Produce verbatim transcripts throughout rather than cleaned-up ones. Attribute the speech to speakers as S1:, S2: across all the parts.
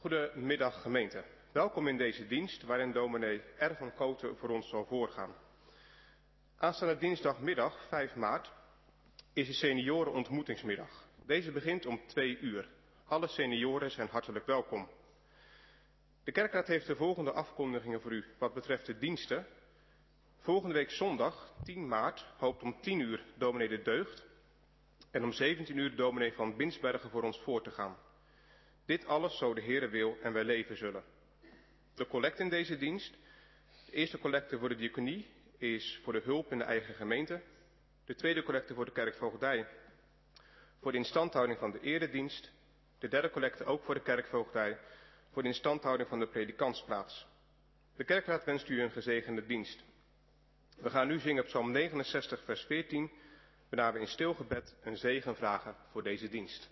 S1: Goedemiddag gemeente. Welkom in deze dienst waarin dominee R. van Koten voor ons zal voorgaan. Aanstaande dinsdagmiddag vijf maart is de seniorenontmoetingsmiddag. Deze begint om twee uur. Alle senioren zijn hartelijk welkom. De kerkraad heeft de volgende afkondigingen voor u wat betreft de diensten. Volgende week zondag tien maart hoopt om tien uur dominee De Deugd en om zeventien uur dominee van Binsbergen voor ons voor te gaan. Dit alles zo de Heere wil en wij leven zullen. De collecte in deze dienst. De eerste collecte voor de diaconie is voor de hulp in de eigen gemeente. De tweede collecte voor de kerkvoogdij. Voor de instandhouding van de eredienst. De derde collecte ook voor de kerkvoogdij. Voor de instandhouding van de predikantsplaats. De kerkraad wenst u een gezegende dienst. We gaan nu zingen Psalm negenenzestig vers veertien. Waarna we in stil gebed een zegen vragen voor deze dienst.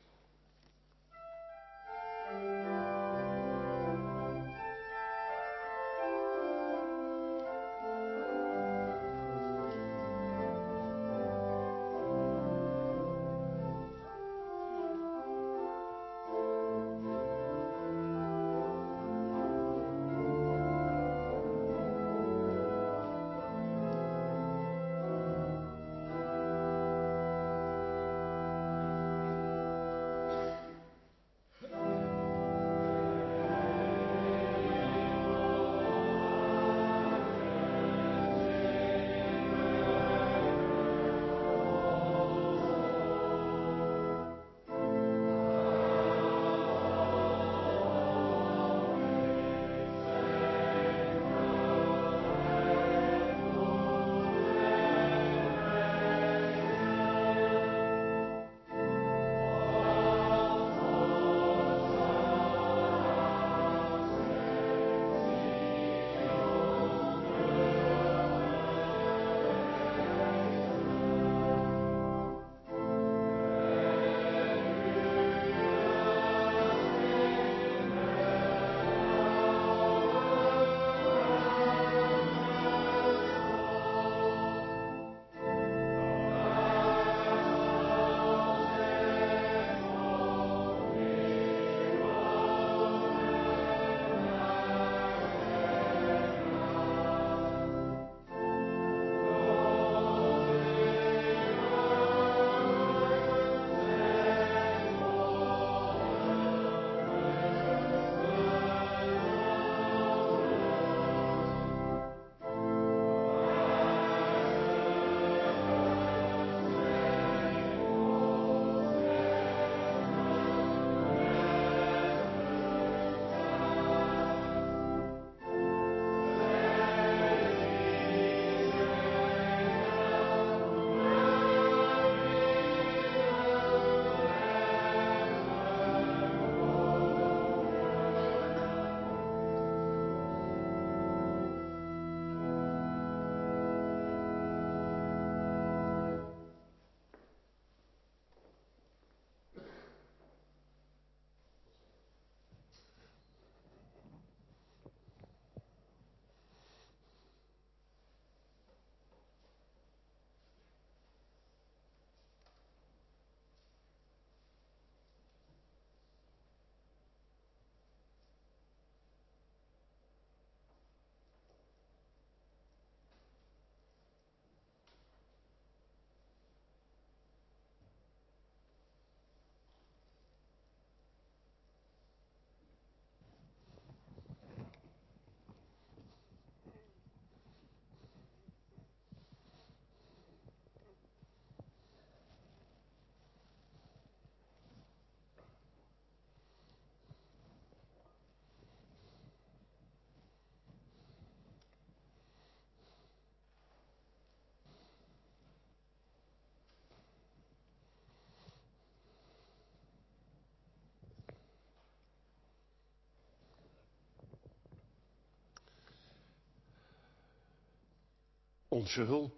S2: Onze hulp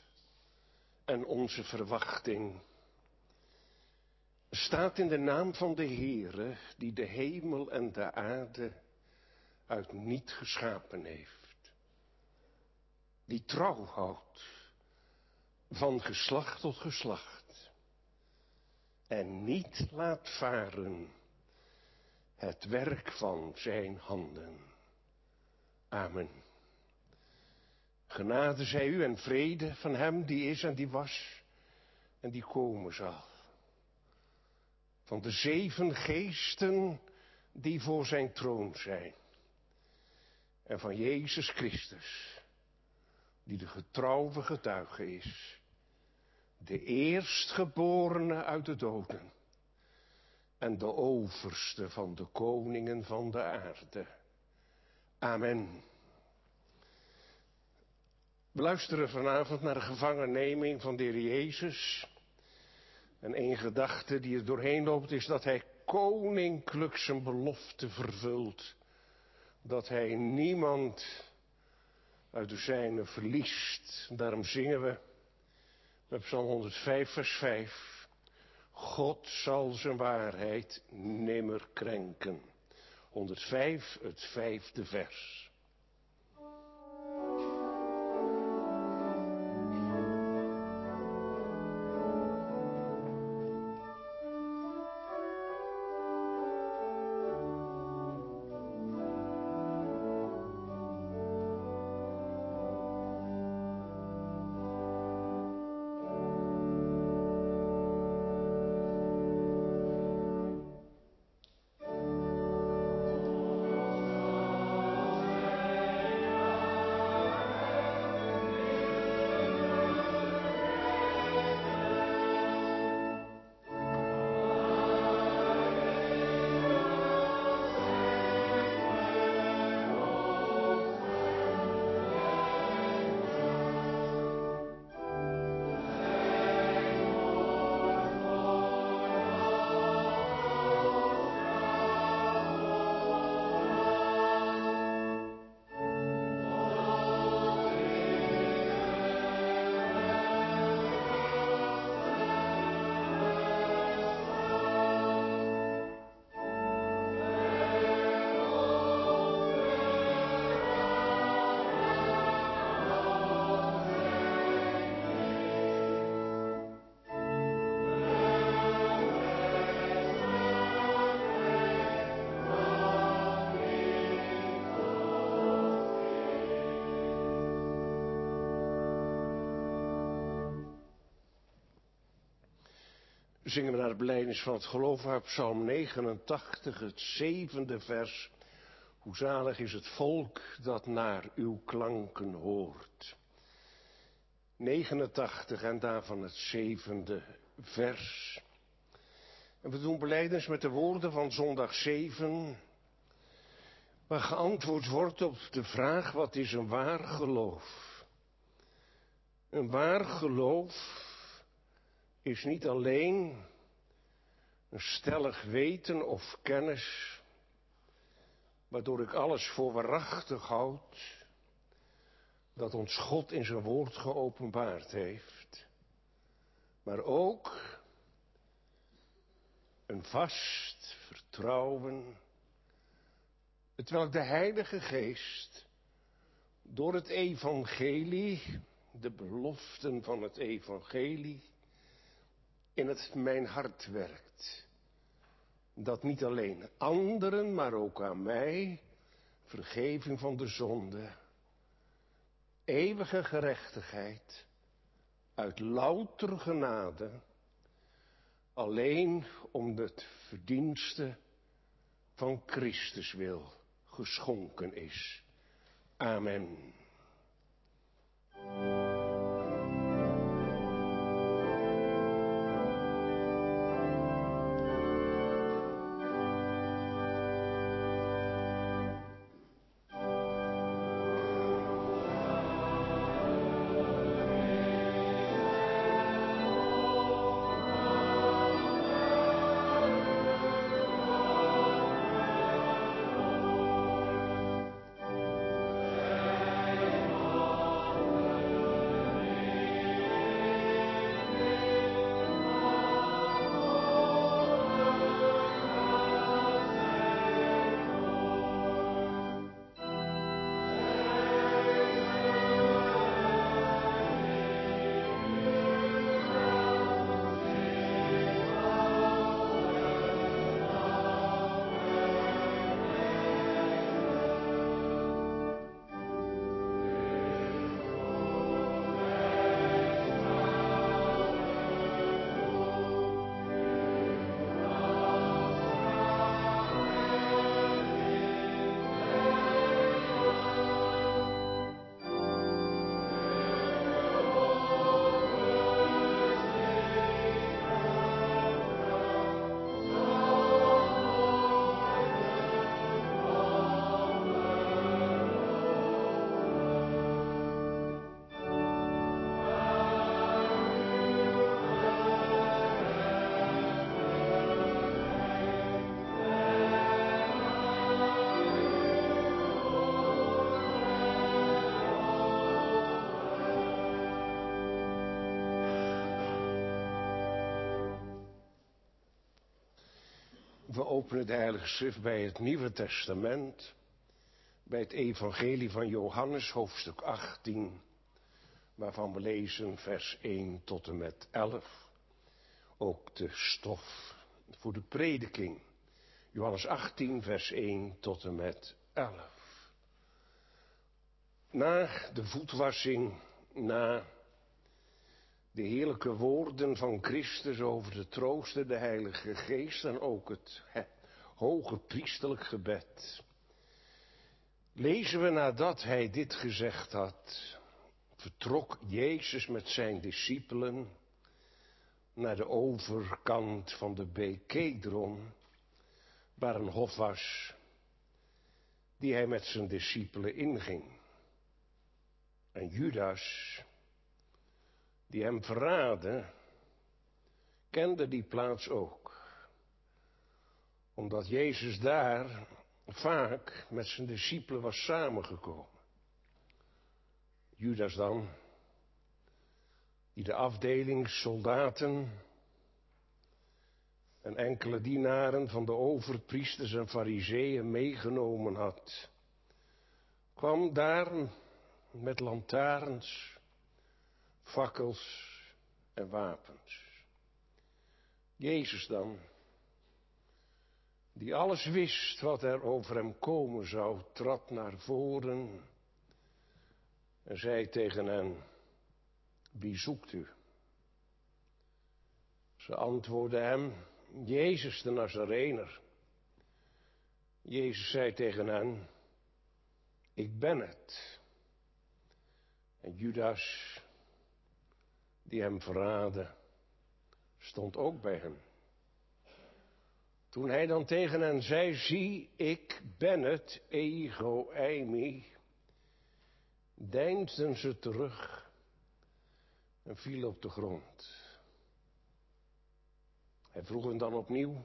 S2: en onze verwachting staat in de naam van de Heere, die de hemel en de aarde uit niet geschapen heeft. Die trouw houdt van geslacht tot geslacht en niet laat varen het werk van zijn handen. Amen. Genade zij u en vrede van hem die is en die was en die komen zal. Van de zeven geesten die voor zijn troon zijn. En van Jezus Christus, die de getrouwe getuige is. De eerstgeborene uit de doden. En de overste van de koningen van de aarde. Amen. We luisteren vanavond naar de gevangenneming van de Heer Jezus. En één gedachte die er doorheen loopt is dat hij koninklijk zijn belofte vervult. Dat hij niemand uit de zijne verliest. Daarom zingen we met Psalm honderdvijf vers vijf. God zal zijn waarheid nimmer krenken. honderdvijf, het vijfde vers. Zingen we naar de belijdenis van het geloof uit Psalm negenentachtig, het zevende vers. Hoe zalig is het volk dat naar uw klanken hoort. negenentachtig en daarvan het zevende vers. En we doen belijdenis met de woorden van zondag zeven. Waar geantwoord wordt op de vraag: wat is een waar geloof? Een waar geloof is niet alleen een stellig weten of kennis, waardoor ik alles voor waarachtig houd, dat ons God in zijn woord geopenbaard heeft, maar ook een vast vertrouwen, hetwelk de Heilige Geest door het evangelie, de beloften van het evangelie, in het mijn hart werkt. Dat niet alleen anderen, maar ook aan mij, vergeving van de zonde, eeuwige gerechtigheid, uit louter genade, alleen om het verdienste van Christus wil geschonken is. Amen. We openen de Heilige Schrift bij het Nieuwe Testament, bij het Evangelie van Johannes, hoofdstuk achttien, waarvan we lezen vers één tot en met elf. Ook de stof voor de prediking. Johannes achttien, vers één tot en met elf. Na de voetwassing, na de heerlijke woorden van Christus over de trooster, de Heilige Geest en ook het he, hoge priesterlijk gebed, lezen we nadat hij dit gezegd had, vertrok Jezus met zijn discipelen naar de overkant van de beek Kedron, waar een hof was, die hij met zijn discipelen inging. En Judas, die hem verraadde, kende die plaats ook, omdat Jezus daar vaak met zijn discipelen was samengekomen. Judas dan, die de afdeling soldaten en enkele dienaren van de overpriesters en farizeeën meegenomen had, kwam daar met lantaarns, fakkels en wapens. Jezus dan, die alles wist wat er over hem komen zou, trad naar voren en zei tegen hen: wie zoekt u? Ze antwoordden hem: Jezus de Nazarener. Jezus zei tegen hen: ik ben het. En Judas, die hem verraadde, stond ook bij hem. Toen hij dan tegen hen zei: zie, ik ben het, ego eimi, deinsden ze terug en vielen op de grond. Hij vroeg hen dan opnieuw: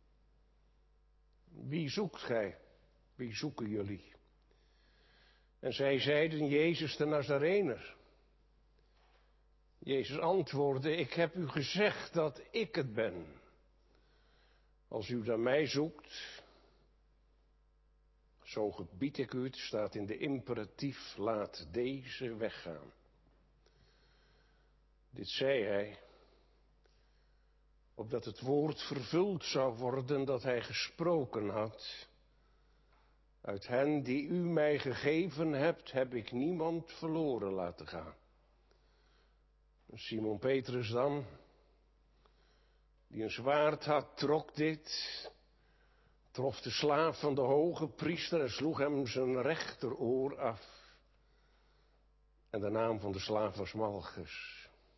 S2: wie zoekt gij? Wie zoeken jullie? En zij zeiden: Jezus de Nazarener. Jezus antwoordde: ik heb u gezegd dat ik het ben. Als u naar mij zoekt, zo gebied ik u, het staat in de imperatief, laat deze weggaan. Dit zei hij, opdat het woord vervuld zou worden dat hij gesproken had. Uit hen die u mij gegeven hebt, heb ik niemand verloren laten gaan. Simon Petrus dan, die een zwaard had, trok dit, trof de slaaf van de hoge priester en sloeg hem zijn rechteroor af. En de naam van de slaaf was Malchus.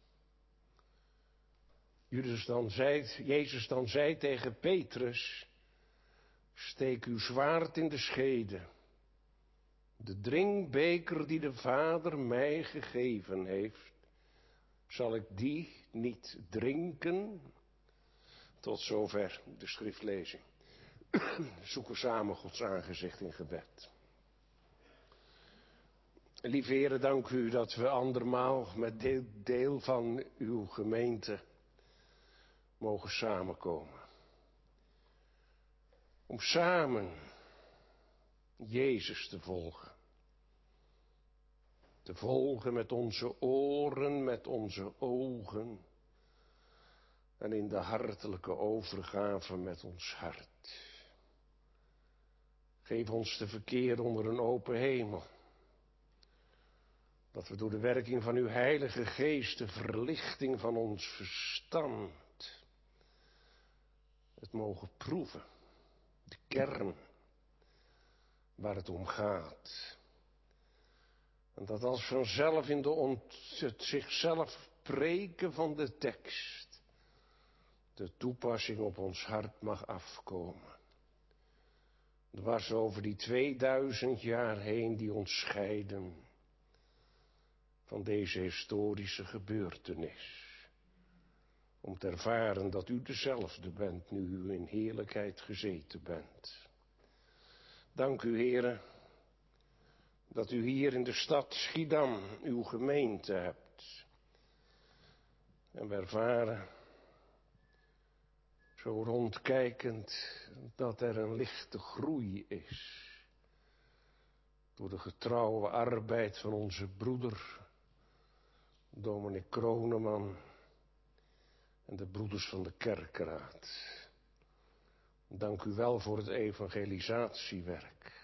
S2: Judas dan zei, Jezus dan zei tegen Petrus: steek uw zwaard in de schede. De drinkbeker die de Vader mij gegeven heeft, zal ik die niet drinken? Tot zover de schriftlezing. Zoeken samen Gods aangezicht in gebed. Lieve Heere, dank u dat we andermaal met deel, deel van uw gemeente mogen samenkomen. Om samen Jezus te volgen. Te volgen met onze oren, met onze ogen. En in de hartelijke overgave met ons hart. Geef ons te verkeer onder een open hemel. Dat we door de werking van uw Heilige Geest, de verlichting van ons verstand, het mogen proeven. De kern waar het om gaat. En dat als vanzelf in de ont, het zichzelf preken van de tekst de toepassing op ons hart mag afkomen. Dwars over die tweeduizend jaar heen die ons scheiden van deze historische gebeurtenis. Om te ervaren dat u dezelfde bent nu u in heerlijkheid gezeten bent. Dank u, Heere, dat u hier in de stad Schiedam uw gemeente hebt. En we ervaren, zo rondkijkend, dat er een lichte groei is. Door de getrouwe arbeid van onze broeder, dominee Kroneman, en de broeders van de kerkraad. Dank u wel voor het evangelisatiewerk.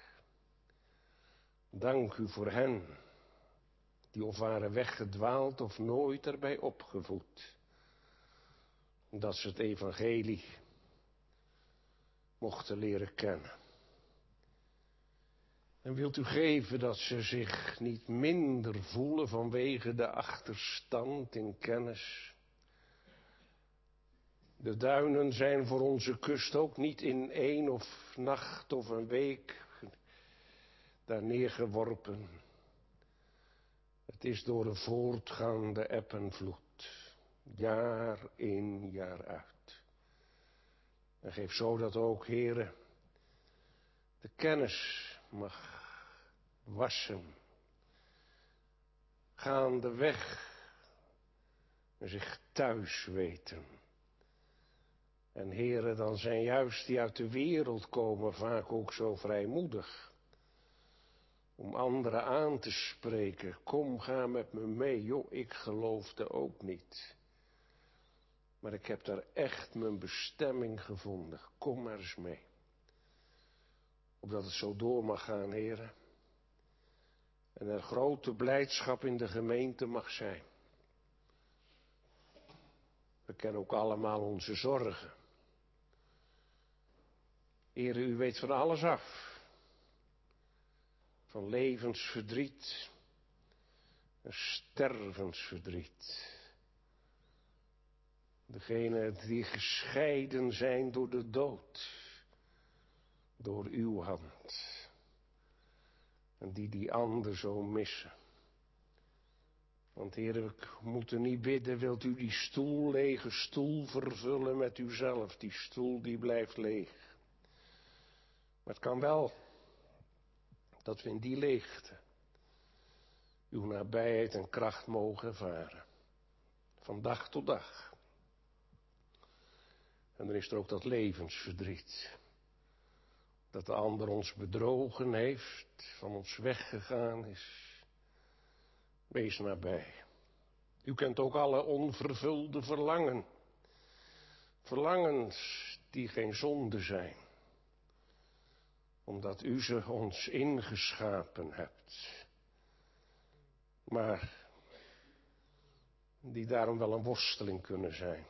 S2: Dank u voor hen, die of waren weggedwaald of nooit erbij opgevoed, dat ze het evangelie mochten leren kennen. En wilt u geven dat ze zich niet minder voelen vanwege de achterstand in kennis. De duinen zijn voor onze kust ook niet in één of nacht of een week daar neergeworpen. Het is door een voortgaande eb en vloed, jaar in, jaar uit. En geef zo dat ook, Heere, de kennis mag wassen, gaandeweg en zich thuis weten. En Heere, dan zijn juist die uit de wereld komen vaak ook zo vrijmoedig om anderen aan te spreken. Kom, ga met me mee. Joh, ik geloofde ook niet. Maar ik heb daar echt mijn bestemming gevonden. Kom maar eens mee. Opdat het zo door mag gaan, Heere. En er grote blijdschap in de gemeente mag zijn. We kennen ook allemaal onze zorgen. Heere, u weet van alles af. Van levensverdriet en stervensverdriet. Degenen die gescheiden zijn door de dood, door uw hand. En die die ander zo missen. Want Heer, we moeten niet bidden, wilt u die stoel, lege stoel vervullen met uzelf. Die stoel die blijft leeg. Maar het kan wel dat we in die leegte uw nabijheid en kracht mogen ervaren. Van dag tot dag. En dan is er ook dat levensverdriet. Dat de ander ons bedrogen heeft, van ons weggegaan is. Wees nabij. U kent ook alle onvervulde verlangen. Verlangens die geen zonde zijn. Omdat u ze ons ingeschapen hebt. Maar die daarom wel een worsteling kunnen zijn.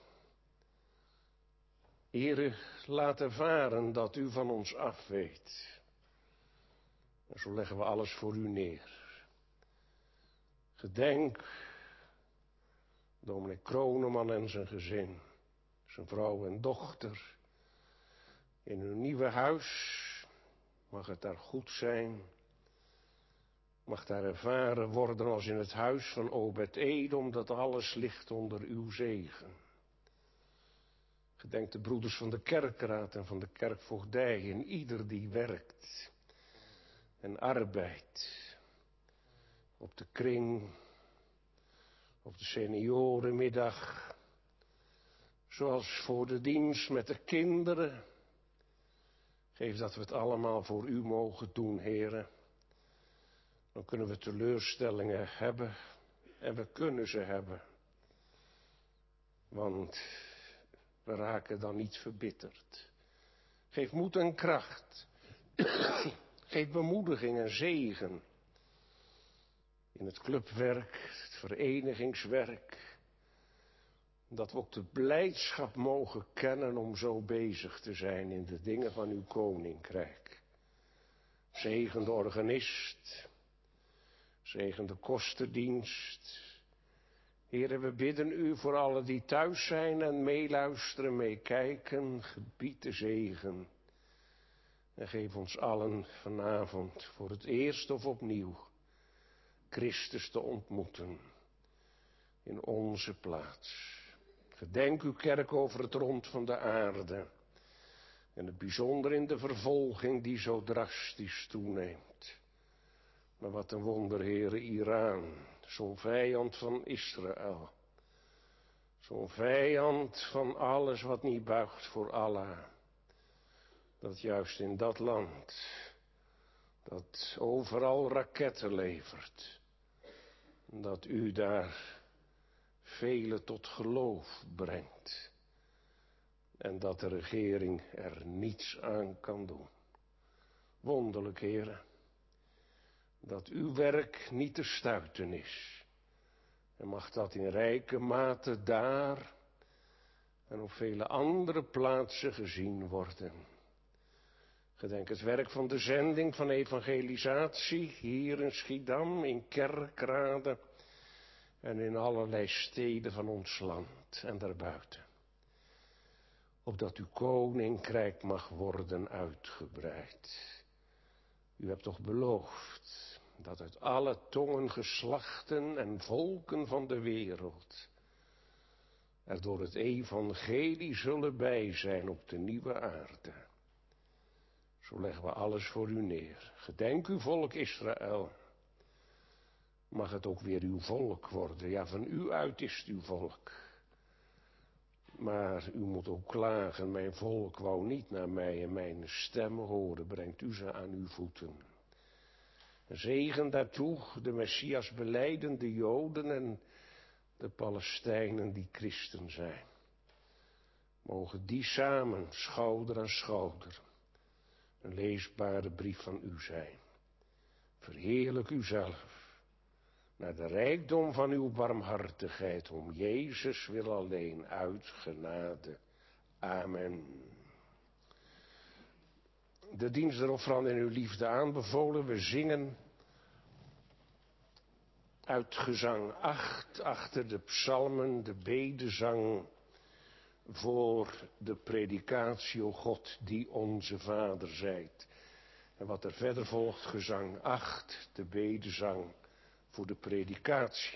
S2: Heere, laat ervaren dat u van ons af weet. En zo leggen we alles voor u neer. Gedenk dominee Kroneman en zijn gezin, zijn vrouw en dochter. In hun nieuwe huis mag het daar goed zijn. Mag daar ervaren worden als in het huis van Obed-Edom, dat alles ligt onder uw zegen. Gedenk de broeders van de kerkraad en van de kerkvoogdij en ieder die werkt en arbeidt. Op de kring, op de seniorenmiddag, zoals voor de dienst met de kinderen. Geef dat we het allemaal voor u mogen doen, Heere. Dan kunnen we teleurstellingen hebben en we kunnen ze hebben. Want we raken dan niet verbitterd. Geef moed en kracht. Geef bemoediging en zegen. In het clubwerk, het verenigingswerk. Dat we ook de blijdschap mogen kennen om zo bezig te zijn in de dingen van uw koninkrijk. Zegen de organist. Zegen de kosterdienst. Heere, we bidden u voor allen die thuis zijn en meeluisteren, meekijken. Gebied de zegen. En geef ons allen vanavond voor het eerst of opnieuw Christus te ontmoeten in onze plaats. Gedenk uw kerk over het rond van de aarde. En het bijzonder in de vervolging die zo drastisch toeneemt. Maar wat een wonder, Heere, Iran, zo'n vijand van Israël. Zo'n vijand van alles wat niet buigt voor Allah. Dat juist in dat land, dat overal raketten levert, dat u daar velen tot geloof brengt. En dat de regering er niets aan kan doen. Wonderlijk, heren, dat uw werk niet te stuiten is. En mag dat in rijke mate daar en op vele andere plaatsen gezien worden. Gedenk het werk van de zending van evangelisatie hier in Schiedam, in Kerkrade en in allerlei steden van ons land en daarbuiten. Opdat uw koninkrijk mag worden uitgebreid. U hebt toch beloofd dat uit alle tongen, geslachten en volken van de wereld er door het evangelie zullen bij zijn op de nieuwe aarde. Zo leggen we alles voor u neer. Gedenk uw volk Israël. Mag het ook weer uw volk worden. Ja, van u uit is het uw volk. Maar u moet ook klagen, mijn volk wou niet naar mij en mijn stem horen. Brengt u ze aan uw voeten. Zegen daartoe de Messias belijdende Joden en de Palestijnen die christen zijn. Mogen die samen, schouder aan schouder, een leesbare brief van u zijn. Verheerlijk uzelf, naar de rijkdom van uw barmhartigheid, om Jezus wil alleen uit genade. Amen. De dienst der offerande in uw liefde aanbevolen, we zingen uit gezang acht, achter de psalmen, de bedezang voor de predikatie, o God, die onze Vader zijt. En wat er verder volgt, gezang acht, de bedezang voor de predikatie.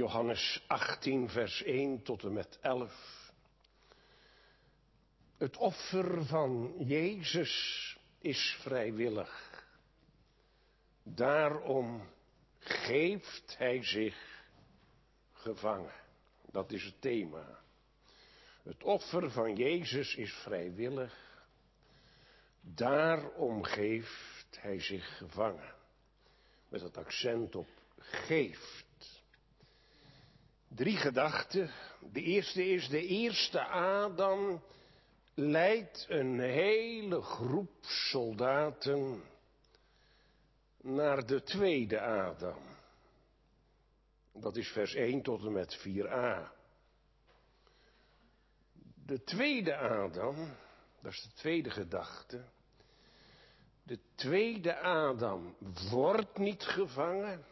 S2: Johannes achttien, vers één tot en met elf. Het offer van Jezus is vrijwillig. Daarom geeft hij zich gevangen. Dat is het thema. Het offer van Jezus is vrijwillig. Daarom geeft hij zich gevangen. Met het accent op geeft. Drie gedachten. De eerste is, de eerste Adam leidt een hele groep soldaten naar de tweede Adam. Dat is vers één tot en met vier a. De tweede Adam, dat is de tweede gedachte. De tweede Adam wordt niet gevangen,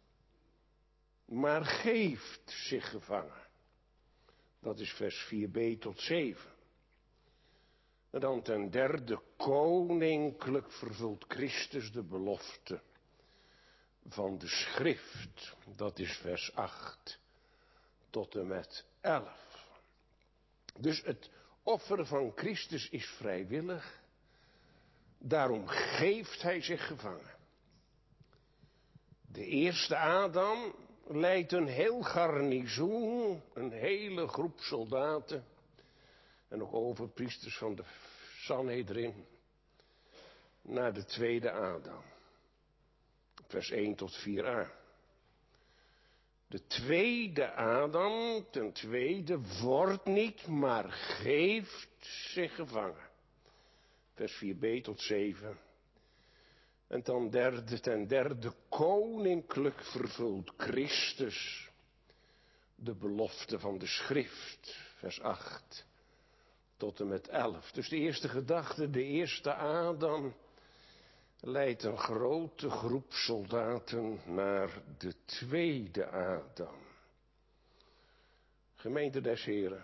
S2: maar geeft zich gevangen. Dat is vers vier b tot zeven. En dan ten derde, koninklijk vervult Christus de belofte van de schrift. Dat is vers acht tot en met elf. Dus het offer van Christus is vrijwillig. Daarom geeft hij zich gevangen. De eerste Adam leidt een heel garnizoen, een hele groep soldaten en ook overpriesters van de Sanhedrin naar de tweede Adam. Vers één tot vier a. De tweede Adam, ten tweede, wordt niet, maar geeft zich gevangen. Vers vier b tot zeven. En dan derde, ten derde, koninklijk vervult Christus de belofte van de schrift. Vers acht tot en met elf. Dus de eerste gedachte, de eerste Adam leidt een grote groep soldaten naar de tweede Adam. Gemeente des Heren.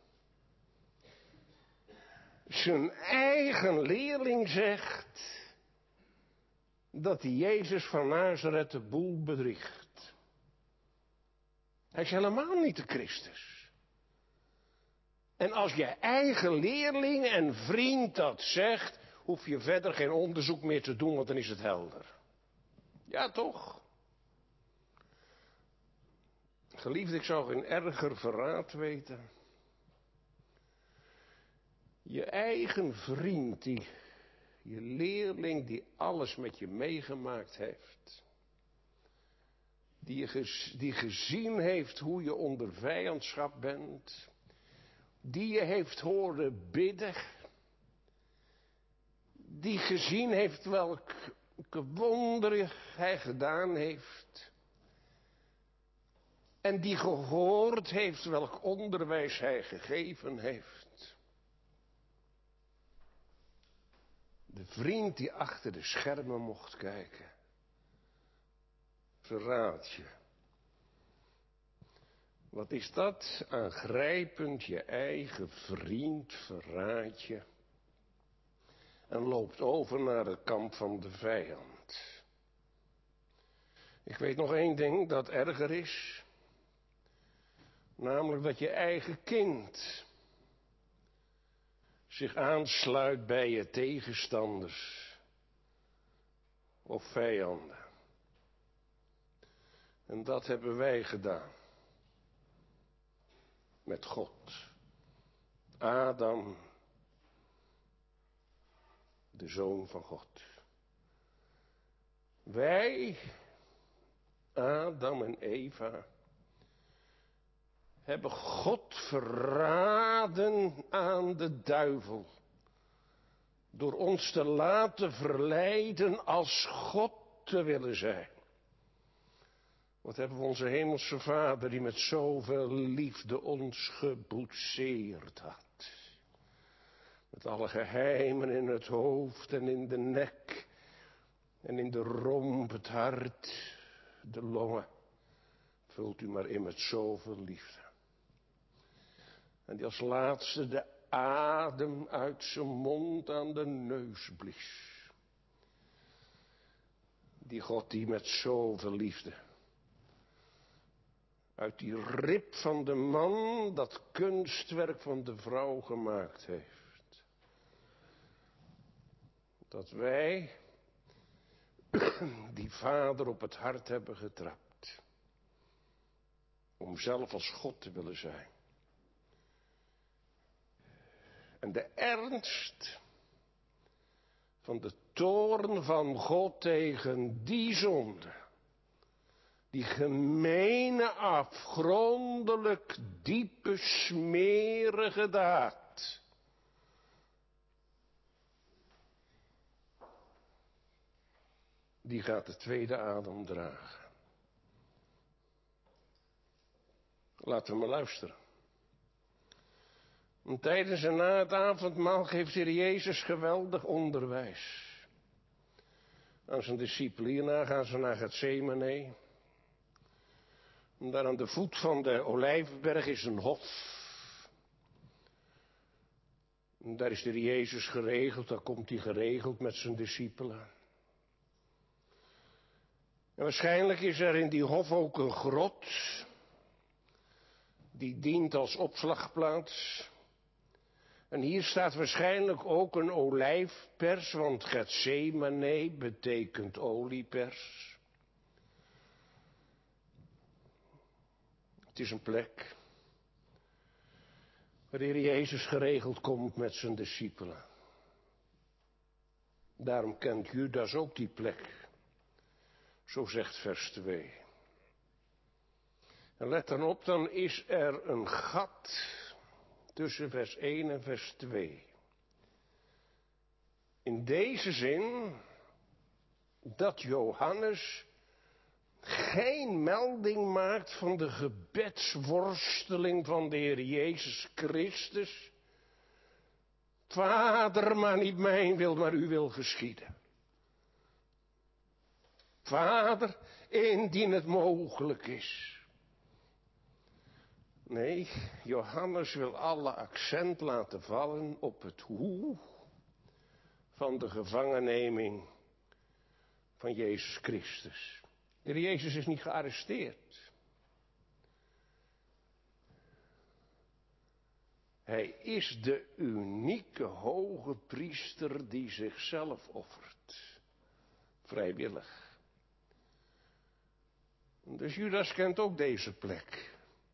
S2: Zijn eigen leerling zegt dat die Jezus van Nazareth de boel bedriegt. Hij is helemaal niet de Christus. En als je eigen leerling en vriend dat zegt, hoef je verder geen onderzoek meer te doen, want dan is het helder. Ja, toch? Geliefd, ik zou geen erger verraad weten. Je eigen vriend, die, je leerling die alles met je meegemaakt heeft. Die, je gez, die gezien heeft hoe je onder vijandschap bent. Die je heeft horen bidden. Die gezien heeft welke wonderen hij gedaan heeft. En die gehoord heeft welk onderwijs hij gegeven heeft. De vriend die achter de schermen mocht kijken. Verraad je. Wat is dat? Aangrijpend, je eigen vriend verraad je. En loopt over naar het kamp van de vijand. Ik weet nog één ding dat erger is. Namelijk dat je eigen kind zich aansluit bij je tegenstanders of vijanden. En dat hebben wij gedaan. Met God. Adam, de Zoon van God. Wij, Adam en Eva, hebben God verraden aan de duivel. Door ons te laten verleiden als God te willen zijn. Wat hebben we onze hemelse Vader die met zoveel liefde ons geboetseerd had. Met alle geheimen in het hoofd en in de nek. En in de romp, het hart, de longen. Vult u maar in met zoveel liefde. En die als laatste de adem uit zijn mond aan de neus blies. Die God die met zoveel liefde uit die rib van de man dat kunstwerk van de vrouw gemaakt heeft. Dat wij die vader op het hart hebben getrapt. Om zelf als God te willen zijn. En de ernst van de toorn van God tegen die zonde. Die gemene, afgrondelijk, diepe, smerige daad. Die gaat de tweede Adam dragen. Laten we maar luisteren. En tijdens en na het avondmaal geeft de Heer Jezus geweldig onderwijs. Aan zijn discipelen. Hierna gaan ze naar Getsemane. En daar aan de voet van de Olijfberg is een hof. En daar is de Heer Jezus geregeld. Daar komt hij geregeld met zijn discipelen. En waarschijnlijk is er in die hof ook een grot. Die dient als opslagplaats. En hier staat waarschijnlijk ook een olijfpers, want Getsemane betekent oliepers. Het is een plek waar de Heer Jezus geregeld komt met zijn discipelen. Daarom kent Judas ook die plek. Zo zegt vers twee. En let dan op, dan is er een gat tussen vers één en vers twee. In deze zin dat Johannes geen melding maakt van de gebedsworsteling van de Heer Jezus Christus. Vader, maar niet mijn wil, maar uw wil geschieden. Vader, indien het mogelijk is. Nee, Johannes wil alle accent laten vallen op het hoe van de gevangenneming van Jezus Christus. De Heer Jezus is niet gearresteerd. Hij is de unieke hoge priester die zichzelf offert. Vrijwillig. Dus Judas kent ook deze plek.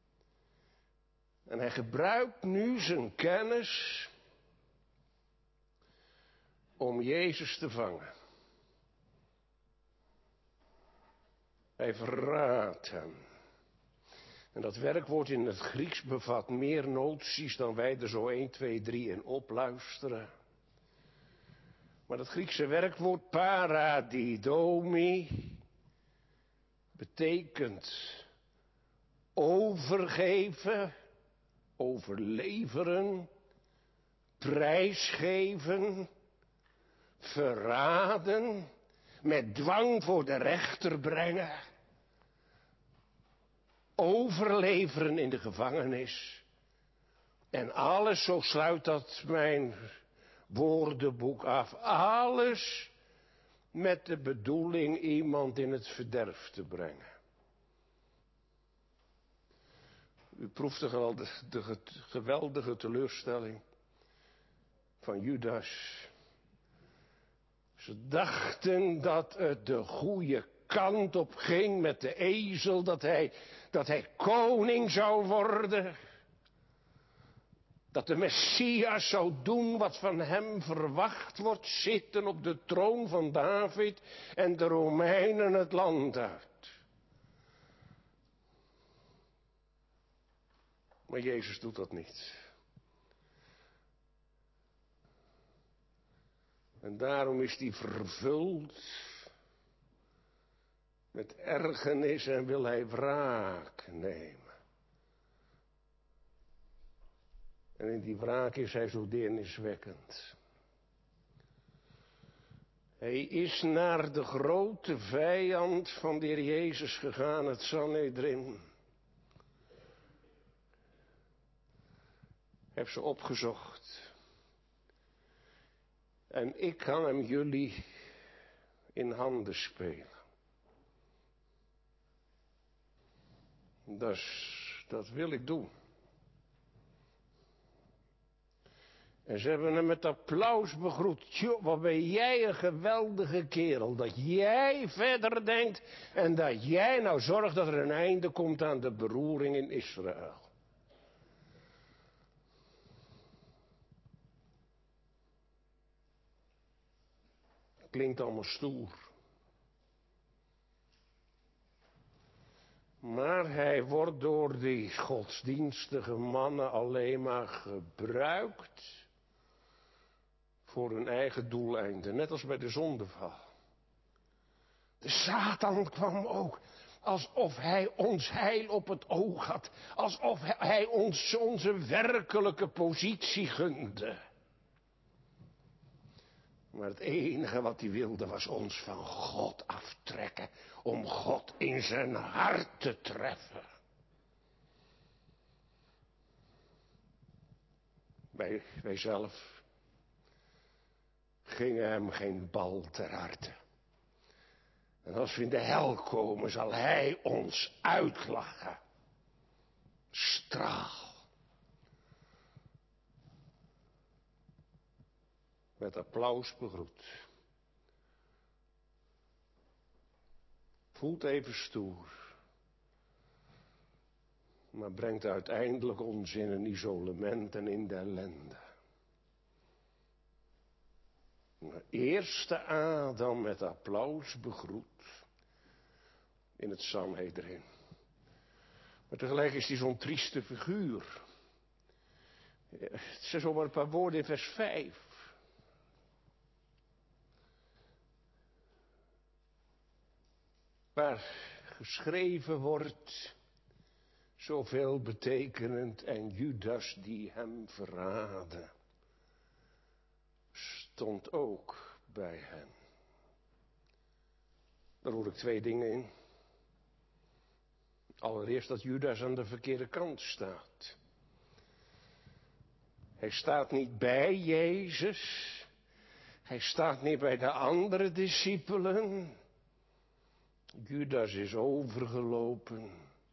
S2: En hij gebruikt nu zijn kennis om Jezus te vangen. Hij verraadt hem. En dat werkwoord in het Grieks bevat meer noties dan wij er zo één, twee, drie in opluisteren. Maar dat Griekse werkwoord paradidomi betekent overgeven, overleveren, prijsgeven, verraden, met dwang voor de rechter brengen, overleveren in de gevangenis. En alles, zo sluit dat mijn woordenboek af, alles met de bedoeling iemand in het verderf te brengen. U proeft toch al de, de geweldige teleurstelling van Judas. Ze dachten dat het de goede kant op ging met de ezel, dat hij, dat hij koning zou worden. Dat de Messias zou doen wat van hem verwacht wordt, zitten op de troon van David en de Romeinen het land uit. Maar Jezus doet dat niet. En daarom is hij vervuld met ergernis en wil hij wraak nemen. En in die wraak is hij zo deerniswekkend. Hij is naar de grote vijand van de Heer Jezus gegaan, het Sanhedrin. Heb ze opgezocht. En ik kan hem jullie in handen spelen. Dus dat wil ik doen. En ze hebben hem met applaus begroet. Tjoh, wat ben jij een geweldige kerel. Dat jij verder denkt en dat jij nou zorgt dat er een einde komt aan de beroering in Israël. Klinkt allemaal stoer. Maar hij wordt door die godsdienstige mannen alleen maar gebruikt voor hun eigen doeleinden, net als bij de zondeval. De Satan kwam ook alsof hij ons heil op het oog had, alsof hij ons onze werkelijke positie gunde. Maar het enige wat hij wilde was ons van God aftrekken, om God in zijn hart te treffen. Wij, wij zelf gingen hem geen bal ter harte. En als we in de hel komen, zal hij ons uitlachen. Straal. Met applaus begroet. Voelt even stoer. Maar brengt uiteindelijk ons in een isolement en in de ellende. De eerste Adam met applaus begroet in het Sanhedrin. Maar tegelijk is hij zo'n trieste figuur. Het zijn zomaar een paar woorden in vers vijf. Waar geschreven wordt, zoveel betekenend, en Judas die hem verraadde, stond ook bij hen. Daar hoor ik twee dingen in. Allereerst dat Judas aan de verkeerde kant staat. Hij staat niet bij Jezus. Hij staat niet bij de andere discipelen. Judas is overgelopen.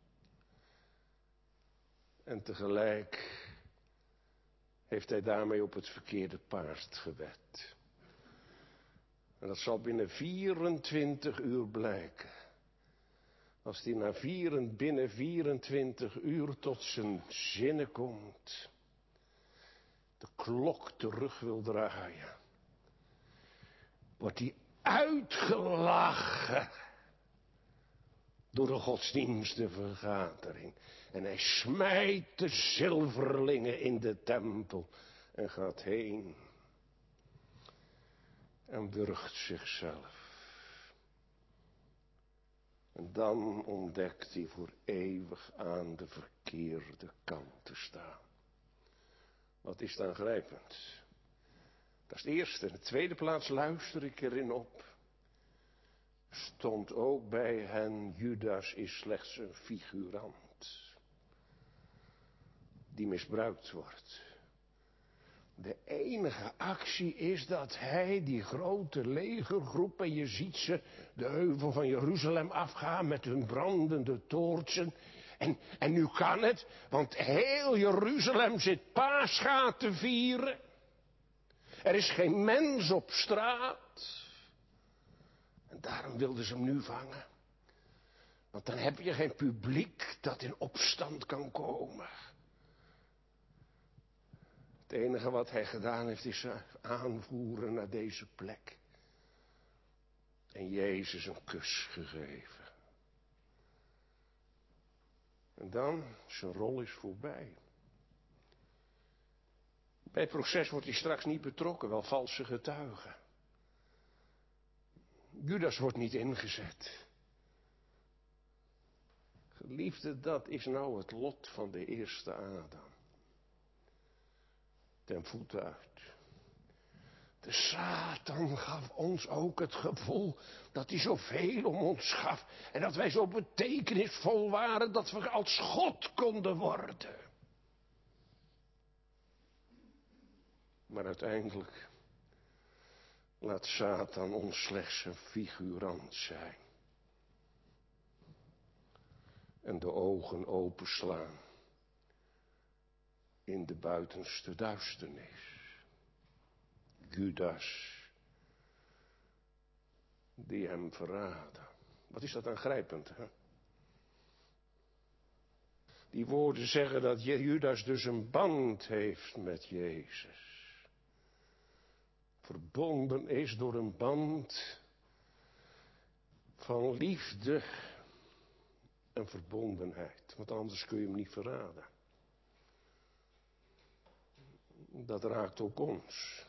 S2: En tegelijk heeft hij daarmee op het verkeerde paard gewed. En dat zal binnen vierentwintig uur blijken. Als hij na vieren, binnen vierentwintig uur tot zijn zinnen komt. De klok terug wil draaien. Wordt hij uitgelachen. Door de godsdienstige vergadering. En hij smijt de zilverlingen in de tempel. En gaat heen. En wurgt zichzelf. En dan ontdekt hij voor eeuwig aan de verkeerde kant te staan. Wat is dan aangrijpend? Dat is het eerste. In de tweede plaats luister ik erin op. Stond ook bij hen, Judas is slechts een figurant. Die misbruikt wordt. De enige actie is dat hij die grote legergroep, en je ziet ze de heuvel van Jeruzalem afgaan met hun brandende toortsen. En, en nu kan het, want heel Jeruzalem zit Pascha te vieren. Er is geen mens op straat. En daarom wilden ze hem nu vangen. Want dan heb je geen publiek dat in opstand kan komen. Het enige wat hij gedaan heeft is aanvoeren naar deze plek. En Jezus een kus gegeven. En dan, zijn rol is voorbij. Bij het proces wordt hij straks niet betrokken, wel valse getuigen. Judas wordt niet ingezet. Geliefde, dat is nou het lot van de eerste Adam. Ten voeten uit. De Satan gaf ons ook het gevoel dat hij zoveel om ons gaf. En dat wij zo betekenisvol waren dat we als God konden worden. Maar uiteindelijk laat Satan ons slechts een figurant zijn. en de ogen openslaan in de buitenste duisternis. Judas, die hem verraadde. Wat is dat aangrijpend, hè? Die woorden zeggen dat Judas dus een band heeft met Jezus. Verbonden is door een band van liefde en verbondenheid. Want anders kun je hem niet verraden. Dat raakt ook ons.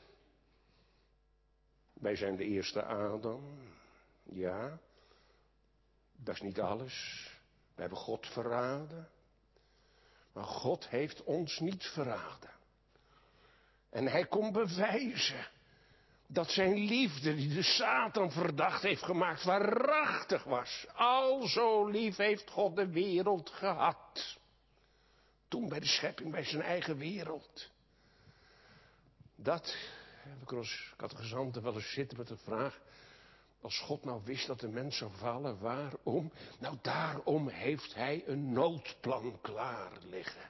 S2: Wij zijn de eerste Adam. Ja, dat is niet alles. We hebben God verraden. Maar God heeft ons niet verraden. En hij kon bewijzen dat zijn liefde, die de Satan verdacht heeft gemaakt, waarachtig was. Al zo lief heeft God de wereld gehad. Toen bij de schepping, bij zijn eigen wereld. Dat heb ik als catechizanten wel eens zitten met de vraag: als God nou wist dat de mens zou vallen, waarom? Nou, daarom heeft hij een noodplan klaar liggen.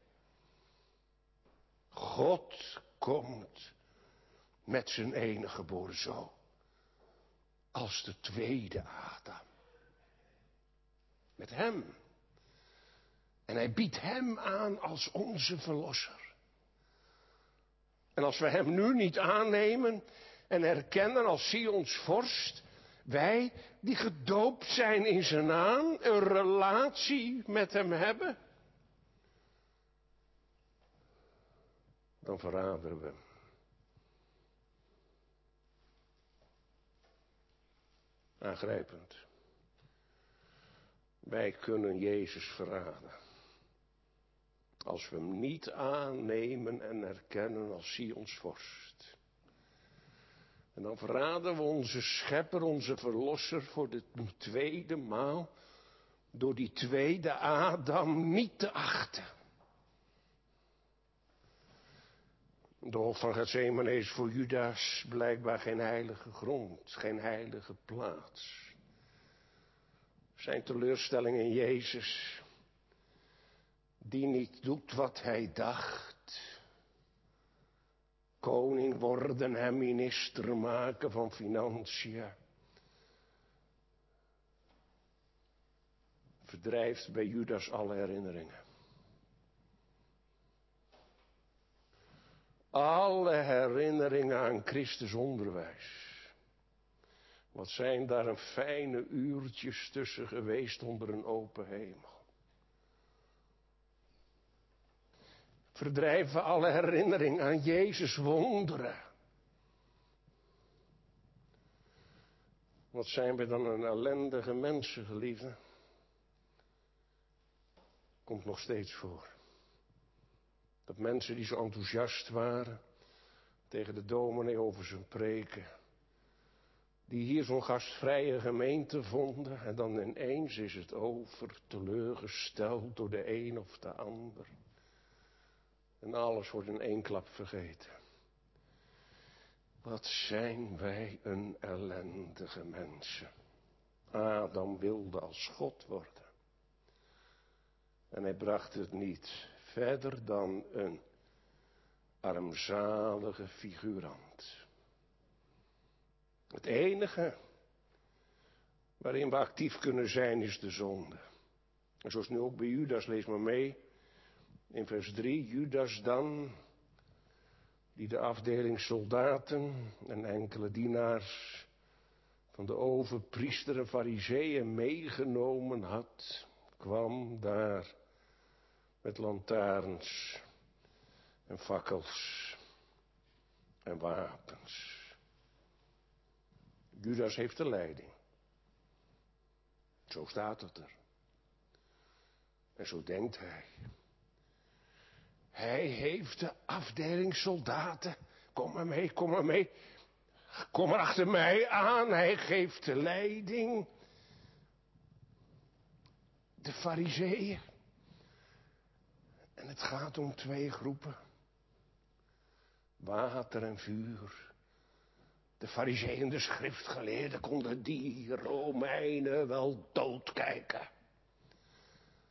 S2: God komt met zijn enige geboren zoon als de tweede Adam. Met hem. En hij biedt hem aan als onze verlosser. En als we hem nu niet aannemen en erkennen als Sions vorst, wij die gedoopt zijn in zijn naam, een relatie met hem hebben, dan verraden we hem. Aangrijpend. Wij kunnen Jezus verraden. Als we hem niet aannemen en erkennen als Sions vorst. En dan verraden we onze schepper, onze verlosser voor de tweede maal. Door die tweede Adam niet te achten. De hof van Gethsemane is voor Judas blijkbaar geen heilige grond, geen heilige plaats. Zijn teleurstelling in Jezus, die niet doet wat hij dacht. Koning worden en minister maken van financiën. Verdrijft bij Judas alle herinneringen. Alle herinneringen aan Christus onderwijs. Wat zijn daar een fijne uurtjes tussen geweest onder een open hemel. Verdrijven alle herinnering aan Jezus wonderen. Wat zijn we dan een ellendige mensen, geliefden. Komt nog steeds voor. Dat mensen die zo enthousiast waren tegen de dominee over zijn preken, die hier zo'n gastvrije gemeente vonden en dan ineens is het over, teleurgesteld door de een of de ander. En alles wordt in één klap vergeten. Wat zijn wij een ellendige mensen. Adam wilde als God worden. En hij bracht het niet verder dan een armzalige figurant. Het enige waarin we actief kunnen zijn is de zonde. En zoals nu ook bij Judas, lees maar mee. In vers drie, Judas dan, die de afdeling soldaten en enkele dienaars van de overpriester en farizeeën meegenomen had, kwam daar met lantaarns en fakkels en wapens. Judas heeft de leiding. Zo staat het er. En zo denkt hij. Hij heeft de afdeling soldaten. Kom maar mee, kom maar mee. Kom maar achter mij aan. Hij geeft de leiding. De farizeeën. En het gaat om twee groepen. Water en vuur. De farizeeën, de schriftgeleerden, konden die Romeinen wel doodkijken.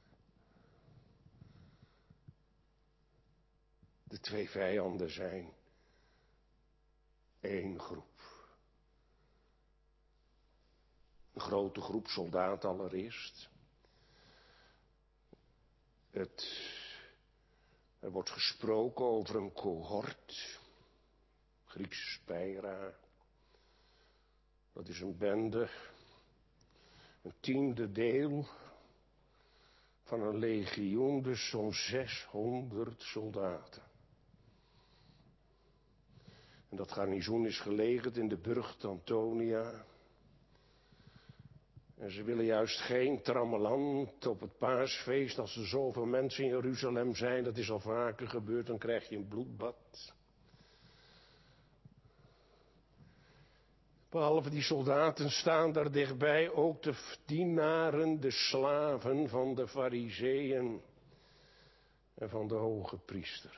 S2: De twee vijanden zijn één groep. Een grote groep soldaten allereerst. Het, er wordt gesproken over een cohort, Griekse spira. Dat is een bende, een tiende deel van een legioen, dus zo'n zeshonderd soldaten. En dat garnizoen is gelegerd in de burcht Antonia. En ze willen juist geen trammeland op het paasfeest. Als er zoveel mensen in Jeruzalem zijn, dat is al vaker gebeurd, dan krijg je een bloedbad. Behalve die soldaten staan daar dichtbij ook de dienaren, de slaven van de Farizeeën en van de hoge priester.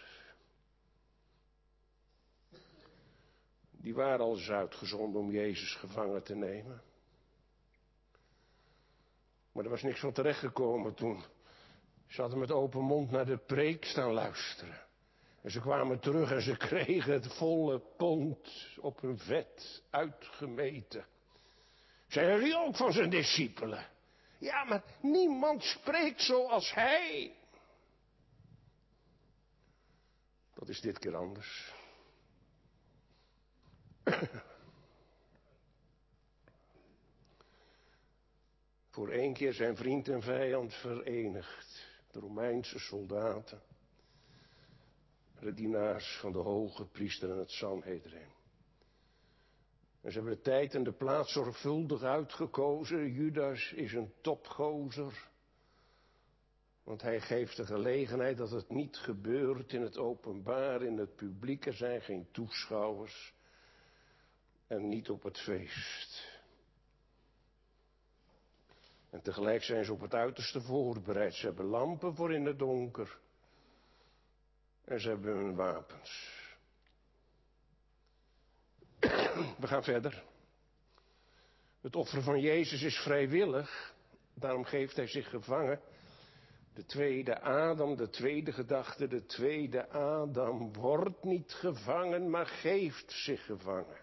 S2: Die waren al eens uitgezonden om Jezus gevangen te nemen. Maar er was niks van terechtgekomen toen. Ze hadden met open mond naar de preek staan luisteren. En ze kwamen terug en ze kregen het volle pond op hun vet uitgemeten. Zijn jullie ook van zijn discipelen? Ja, maar niemand spreekt zoals hij. Dat is dit keer anders. Voor één keer zijn vriend en vijand verenigd. De Romeinse soldaten. De dienaars van de hoge priester en het Sanhedrin. En ze hebben de tijd en de plaats zorgvuldig uitgekozen. Judas is een topgozer. Want hij geeft de gelegenheid dat het niet gebeurt in het openbaar, in het publiek. Er zijn geen toeschouwers. En niet op het feest. En tegelijk zijn ze op het uiterste voorbereid. Ze hebben lampen voor in het donker. En ze hebben hun wapens. We gaan verder. Het offer van Jezus is vrijwillig. Daarom geeft hij zich gevangen. De tweede Adam, de tweede gedachte, de tweede Adam wordt niet gevangen, maar geeft zich gevangen.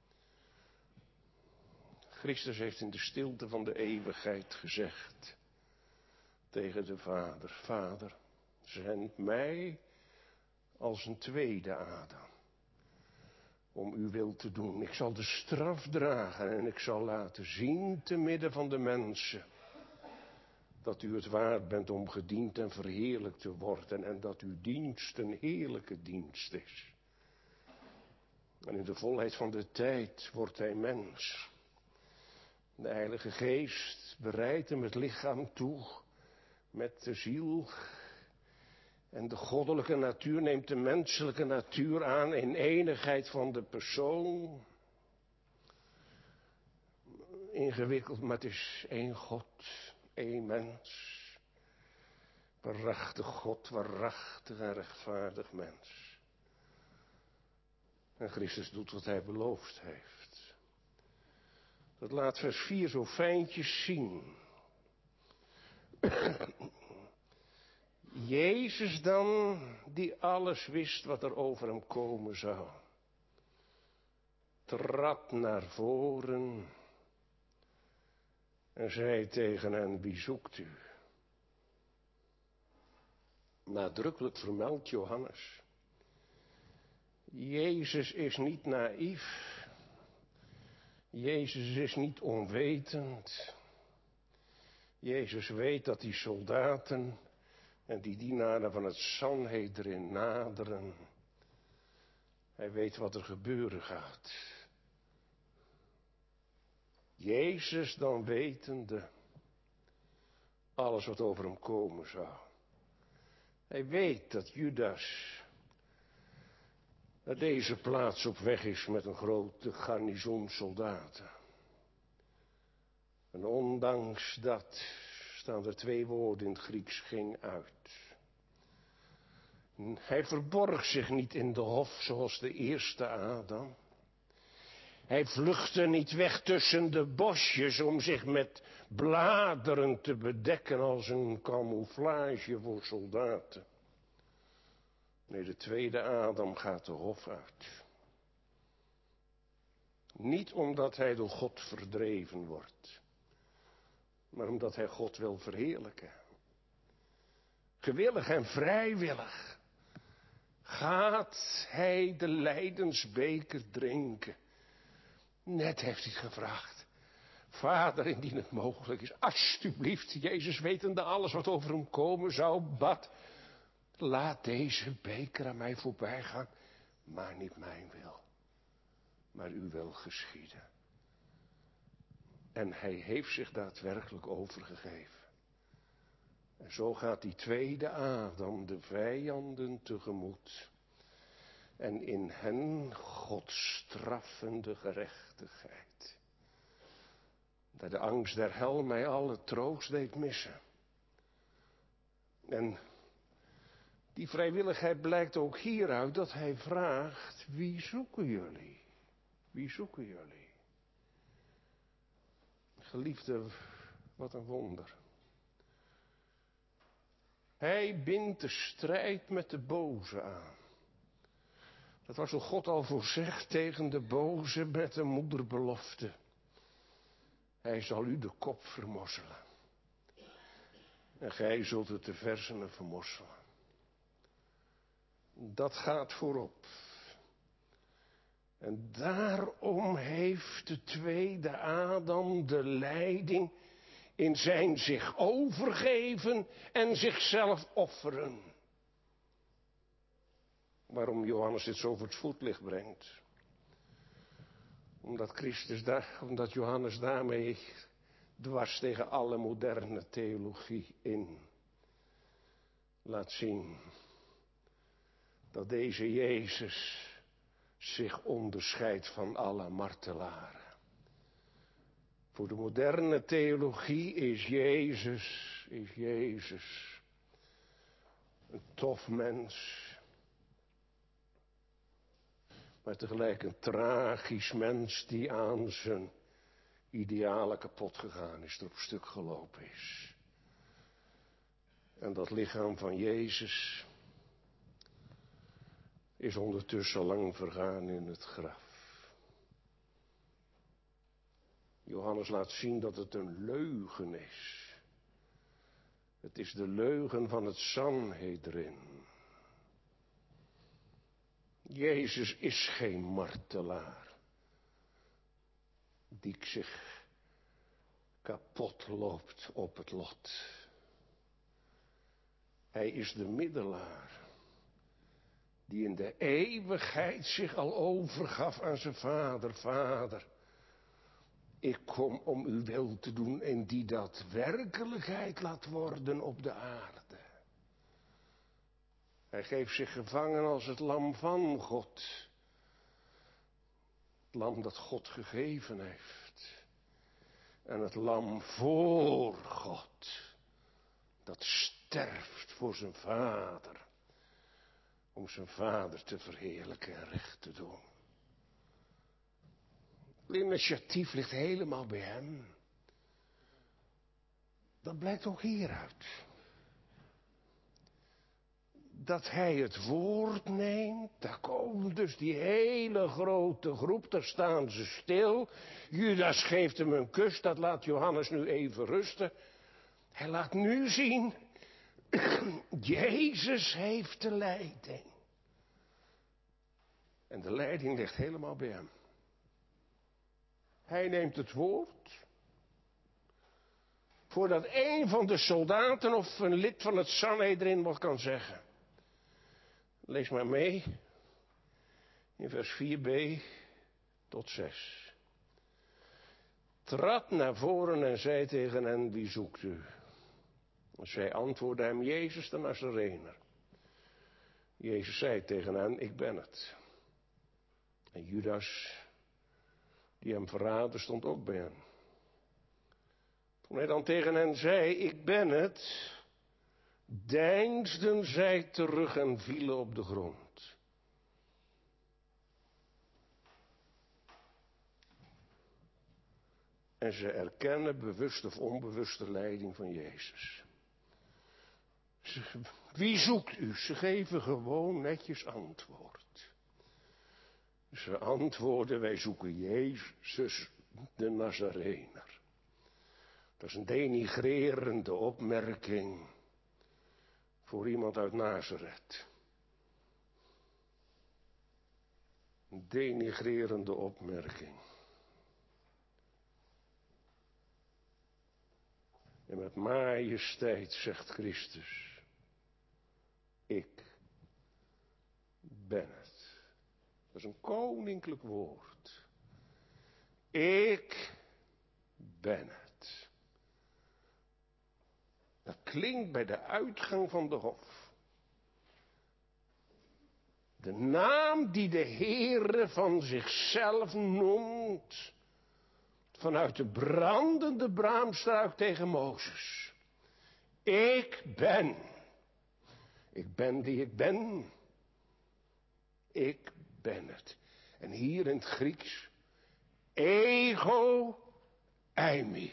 S2: Christus heeft in de stilte van de eeuwigheid gezegd tegen de Vader: Vader, zend mij als een tweede Adam om uw wil te doen. Ik zal de straf dragen en ik zal laten zien te midden van de mensen dat u het waard bent om gediend en verheerlijkt te worden en dat uw dienst een heerlijke dienst is. En in de volheid van de tijd wordt hij mens. De Heilige Geest bereidt hem het lichaam toe met de ziel. En de goddelijke natuur neemt de menselijke natuur aan in eenigheid van de persoon. Ingewikkeld, maar het is één God, één mens. Waarachtig God, waarachtig en rechtvaardig mens. En Christus doet wat hij beloofd heeft. Dat laat vers vier zo fijntjes zien. Jezus dan, die alles wist wat er over hem komen zou, trad naar voren en zei tegen hen: wie zoekt u? Nadrukkelijk vermeldt Johannes. Jezus is niet naïef. Jezus is niet onwetend. Jezus weet dat die soldaten en die dienaren van het Sanhedrin naderen. Hij weet wat er gebeuren gaat. Jezus dan wetende alles wat over hem komen zou. Hij weet dat Judas naar deze plaats op weg is met een grote garnizoen soldaten. En ondanks dat staan er twee woorden in het Grieks: ging uit. Hij verborg zich niet in de hof zoals de eerste Adam. Hij vluchtte niet weg tussen de bosjes om zich met bladeren te bedekken als een camouflage voor soldaten. Nee, de tweede Adam gaat de hof uit. Niet omdat hij door God verdreven wordt, maar omdat hij God wil verheerlijken. Gewillig en vrijwillig gaat hij de lijdensbeker drinken. Net heeft hij gevraagd: Vader, indien het mogelijk is, alsjeblieft, Jezus wetende alles wat over hem komen zou, bad, laat deze beker aan mij voorbij gaan, maar niet mijn wil, maar uw wil geschieden. En hij heeft zich daadwerkelijk overgegeven. En zo gaat die tweede Adam de vijanden tegemoet. En in hen Gods straffende gerechtigheid. Dat de angst der hel mij alle troost deed missen. En die vrijwilligheid blijkt ook hieruit dat hij vraagt: wie zoeken jullie? Wie zoeken jullie? Geliefde, wat een wonder. Hij bindt de strijd met de boze aan. Dat was door God al voorzegd tegen de boze met de moederbelofte. Hij zal u de kop vermorzelen. En gij zult het de versenen vermorzelen. Dat gaat voorop. En daarom heeft de tweede Adam de leiding in zijn zich overgeven en zichzelf offeren. Waarom Johannes dit zo voor het voetlicht brengt? Omdat Christus daar, omdat Johannes daarmee dwars tegen alle moderne theologie in laat zien dat deze Jezus zich onderscheidt van alle martelaren. Voor de moderne theologie is Jezus, is Jezus een tof mens, maar tegelijk een tragisch mens die aan zijn idealen kapot gegaan is, er op stuk gelopen is. En dat lichaam van Jezus is ondertussen lang vergaan in het graf. Johannes laat zien dat het een leugen is. Het is de leugen van het Sanhedrin. Jezus is geen martelaar die zich kapot loopt op het lot. Hij is de middelaar die in de eeuwigheid zich al overgaf aan zijn Vader. Vader, ik kom om uw wil te doen en die dat werkelijkheid laat worden op de aarde. Hij geeft zich gevangen als het lam van God. Het lam dat God gegeven heeft. En het lam voor God. Dat sterft voor zijn Vader. Om zijn Vader te verheerlijken en recht te doen. Het initiatief ligt helemaal bij hem. Dat blijkt ook hieruit. Dat hij het woord neemt, daar komt dus die hele grote groep, daar staan ze stil. Judas geeft hem een kus, dat laat Johannes nu even rusten. Hij laat nu zien, Jezus heeft de leiding. En de leiding ligt helemaal bij hem. Hij neemt het woord. Voordat een van de soldaten of een lid van het Sanhedrin wat kan zeggen. Lees maar mee. In vers vier b tot zes. Trad naar voren en zei tegen hen: wie zoekt u? En zij antwoordde hem: Jezus de Nazarener. Jezus zei tegen hen: ik ben het. En Judas, die hem verraadde, stond ook bij hen. Toen hij dan tegen hen zei: ik ben het, deinsden zij terug en vielen op de grond. En ze erkennen bewust of onbewust de leiding van Jezus. Ze, wie zoekt u? Ze geven gewoon netjes antwoord. Ze antwoorden, wij zoeken Jezus de Nazarener. Dat is een denigrerende opmerking voor iemand uit Nazareth. Een denigrerende opmerking. En met majesteit zegt Christus, ik ben het. Dat is een koninklijk woord. Ik ben het. Dat klinkt bij de uitgang van de hof. De naam die de Heere van zichzelf noemt, vanuit de brandende braamstruik tegen Mozes. Ik ben. Ik ben die ik ben. Ik ben het. En hier in het Grieks, ego eimi.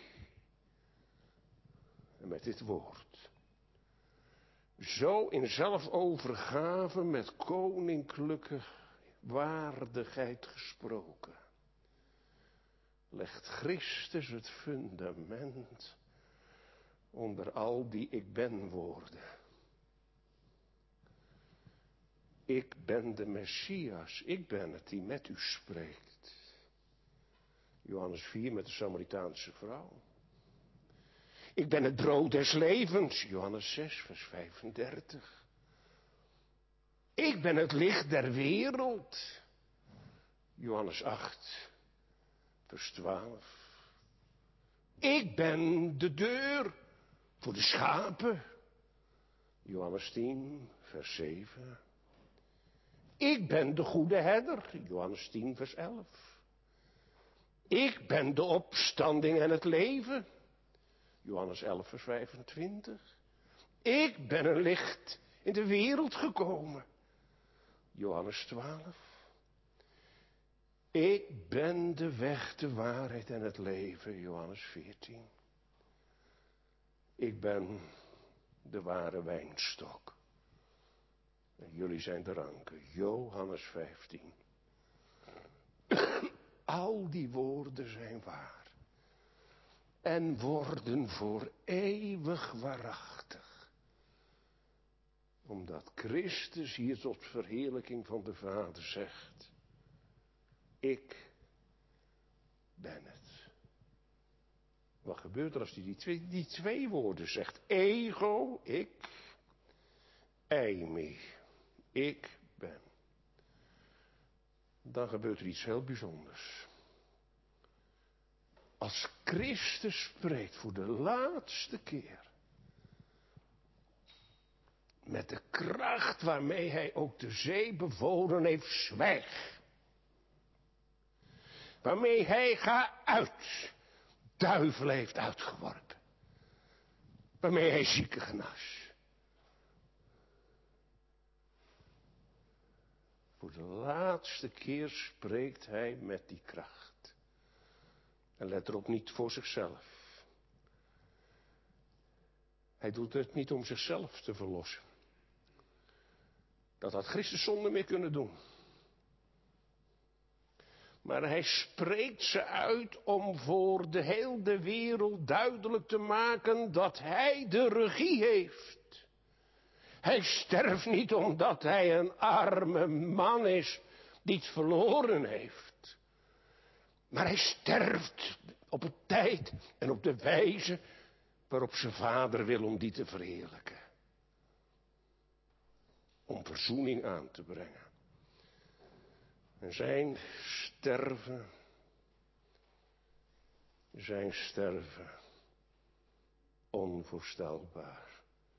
S2: En met dit woord, zo in zelfovergave met koninklijke waardigheid gesproken, legt Christus het fundament onder al die ik ben woorden. Ik ben de Messias, ik ben het die met u spreekt. Johannes vier met de Samaritaanse vrouw. Ik ben het brood des levens, Johannes zes vers vijfendertig. Ik ben het licht der wereld, Johannes acht vers twaalf. Ik ben de deur voor de schapen, Johannes tien vers zeven. Ik ben de goede herder, Johannes tien vers elf. Ik ben de opstanding en het leven, Johannes elf vers vijfentwintig. Ik ben een licht in de wereld gekomen, Johannes twaalf. Ik ben de weg, de waarheid en het leven, Johannes veertien. Ik ben de ware wijnstok. En jullie zijn de ranken, Johannes vijftien. Al die woorden zijn waar. En worden voor eeuwig waarachtig. Omdat Christus hier tot verheerlijking van de Vader zegt, ik ben het. Wat gebeurt er als hij die twee, die twee woorden zegt? Ego, ik, eimi, ik ben. Dan gebeurt er iets heel bijzonders. Als Christus spreekt voor de laatste keer, met de kracht waarmee hij ook de zee bevolen heeft, zwijg. Waarmee hij ga uit, duivel heeft uitgeworpen. Waarmee hij zieken genas. Voor de laatste keer spreekt hij met die kracht. En let erop, niet voor zichzelf. Hij doet het niet om zichzelf te verlossen. Dat had Christus zonder meer kunnen doen. Maar hij spreekt ze uit om voor de hele wereld duidelijk te maken dat hij de regie heeft. Hij sterft niet omdat hij een arme man is die het verloren heeft. Maar hij sterft op het tijd en op de wijze waarop zijn vader wil om die te verheerlijken. Om verzoening aan te brengen. En zijn sterven, zijn sterven, onvoorstelbaar,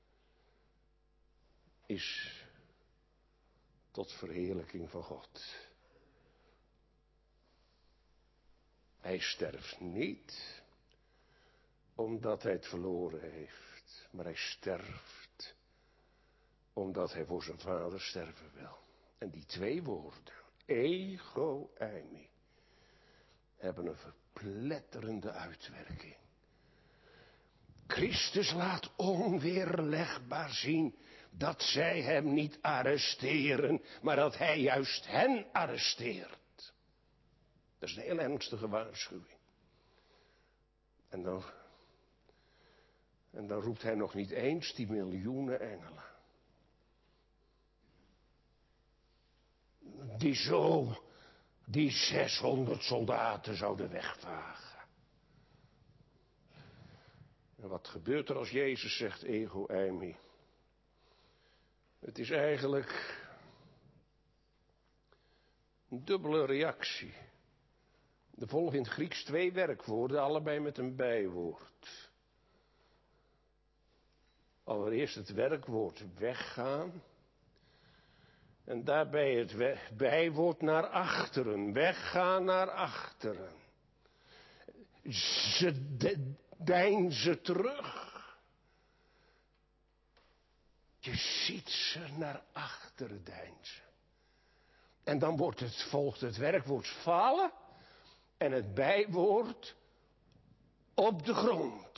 S2: is tot verheerlijking van God. Hij sterft niet omdat hij het verloren heeft, maar hij sterft omdat hij voor zijn vader sterven wil. En die twee woorden, ego eimi, hebben een verpletterende uitwerking. Christus laat onweerlegbaar zien dat zij hem niet arresteren, maar dat hij juist hen arresteert. Dat is een heel ernstige waarschuwing. En dan, en dan roept hij nog niet eens die miljoenen engelen. Die zo die zeshonderd soldaten zouden wegvagen. En wat gebeurt er als Jezus zegt ego eimi? Het is eigenlijk een dubbele reactie. Er volgen in het Grieks twee werkwoorden, allebei met een bijwoord. Allereerst het werkwoord weggaan. En daarbij het bijwoord naar achteren. Weggaan naar achteren. Ze deinzen terug. Je ziet ze naar achteren deinzen. En dan wordt het, volgt het werkwoord vallen. En het bijwoord op de grond.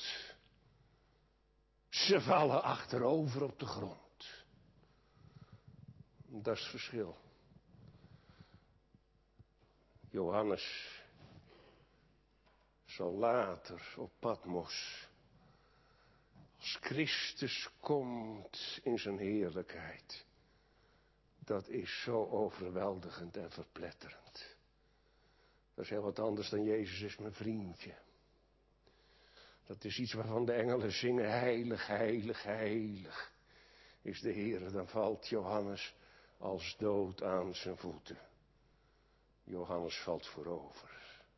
S2: Ze vallen achterover op de grond. Dat is het verschil. Johannes zal later op Patmos, als Christus komt in zijn heerlijkheid, dat is zo overweldigend en verpletterend. Dat is heel wat anders dan Jezus is mijn vriendje. Dat is iets waarvan de engelen zingen, heilig, heilig, heilig is de Heer. Dan valt Johannes als dood aan zijn voeten. Johannes valt voorover.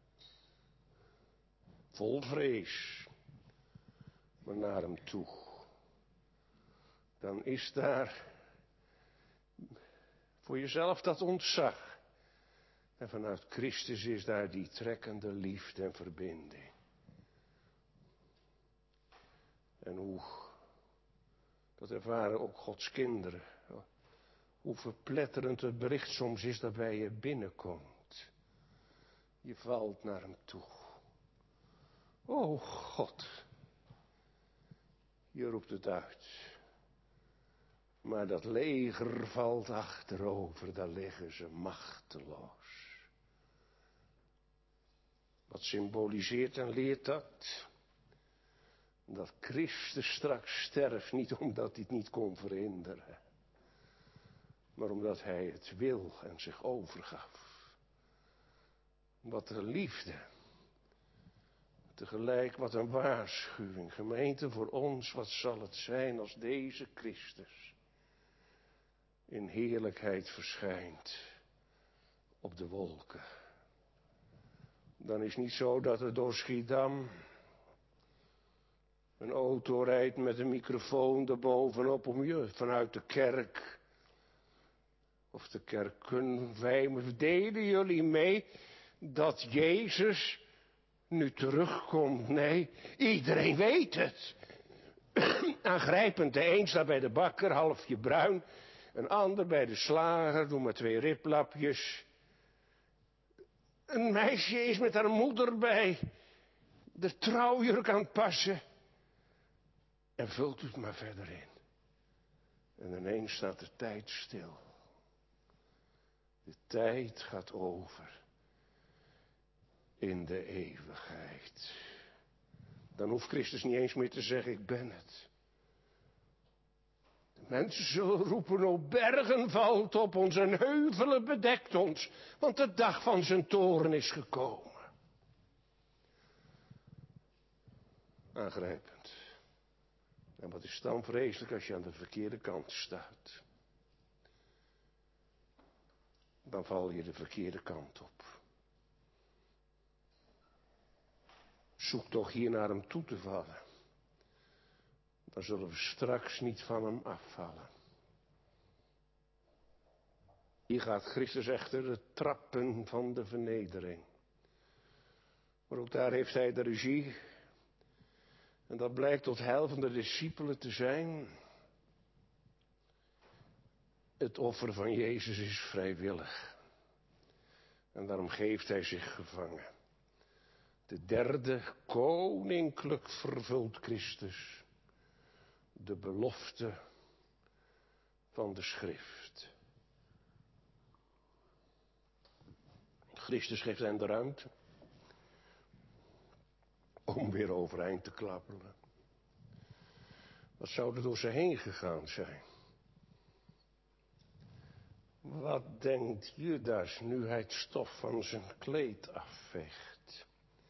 S2: Vol vrees, maar naar hem toe. Dan is daar voor jezelf dat ontzag. En vanuit Christus is daar die trekkende liefde en verbinding. En hoe, dat ervaren ook Gods kinderen. Hoe verpletterend het bericht soms is dat bij je binnenkomt. Je valt naar hem toe. O God. Je roept het uit. Maar dat leger valt achterover, daar liggen ze machteloos. Wat symboliseert en leert dat? Dat Christus straks sterft, niet omdat hij het niet kon verhinderen. Maar omdat hij het wil en zich overgaf. Wat een liefde. Tegelijk wat een waarschuwing. Gemeente, voor ons, wat zal het zijn als deze Christus in heerlijkheid verschijnt op de wolken. Dan is het niet zo dat er door Schiedam een auto rijdt met een microfoon erbovenop om je vanuit de kerk. Of de kerken, wij delen jullie mee dat Jezus nu terugkomt. Nee, iedereen weet het. Aangrijpend, de een staat bij de bakker, halfje bruin. Een ander bij de slager, doe maar twee riplapjes. Een meisje is met haar moeder bij de trouwjurk aan het passen. En vult het maar verder in. En ineens staat de tijd stil. De tijd gaat over in de eeuwigheid. Dan hoeft Christus niet eens meer te zeggen, ik ben het. De mensen zullen roepen, o bergen valt op ons en heuvelen bedekt ons, want de dag van zijn toorn is gekomen. Aangrijpend. En wat is dan vreselijk als je aan de verkeerde kant staat? Dan val je de verkeerde kant op. Zoek toch hier naar hem toe te vallen. Dan zullen we straks niet van hem afvallen. Hier gaat Christus echter de trappen van de vernedering. Maar ook daar heeft hij de regie. En dat blijkt tot heil van de discipelen te zijn. Het offer van Jezus is vrijwillig. En daarom geeft hij zich gevangen. De derde, koninklijk vervult Christus de belofte van de schrift. Christus geeft hen de ruimte om weer overeind te klapperen. Wat zou er door ze heen gegaan zijn? Wat denkt Judas nu hij het stof van zijn kleed afveegt?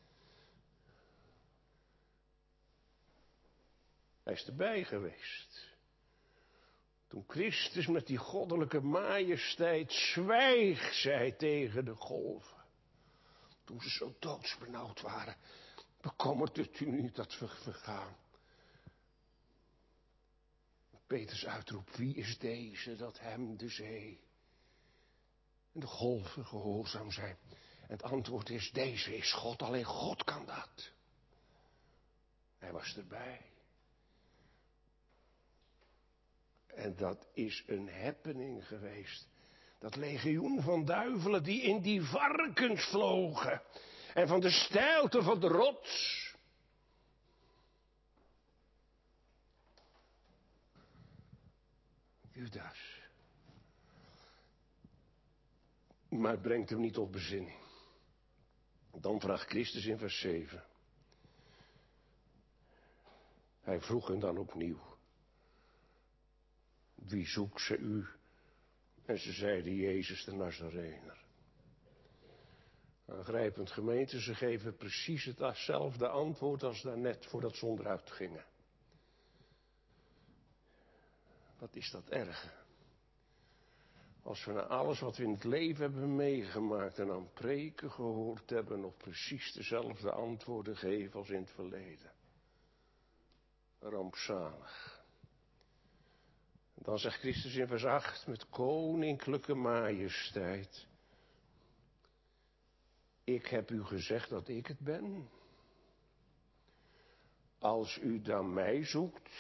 S2: Hij is erbij geweest. Toen Christus met die goddelijke majesteit zwijg zei tegen de golven. Toen ze zo doodsbenauwd waren. Bekommert het u niet dat we vergaan? Peters uitroep, wie is deze dat hem de zee en de golven gehoorzaam zijn? En het antwoord is, deze is God, alleen God kan dat. Hij was erbij. En dat is een happening geweest. Dat legioen van duivelen die in die varkens vlogen. En van de steilte van de rots. Judas. Maar het brengt hem niet tot bezinning. Dan vraagt Christus in vers zeven. Hij vroeg hen dan opnieuw. Wie zoekt ze u? En ze zeiden Jezus de Nazarener. Aangrijpend gemeente, ze geven precies hetzelfde antwoord als daarnet voordat ze onderuit gingen. Wat is dat erg? Als we na alles wat we in het leven hebben meegemaakt en aan preken gehoord hebben, nog precies dezelfde antwoorden geven als in het verleden. Rampzalig. Dan zegt Christus in vers acht met koninklijke majesteit. Ik heb u gezegd dat ik het ben. Als u dan mij zoekt,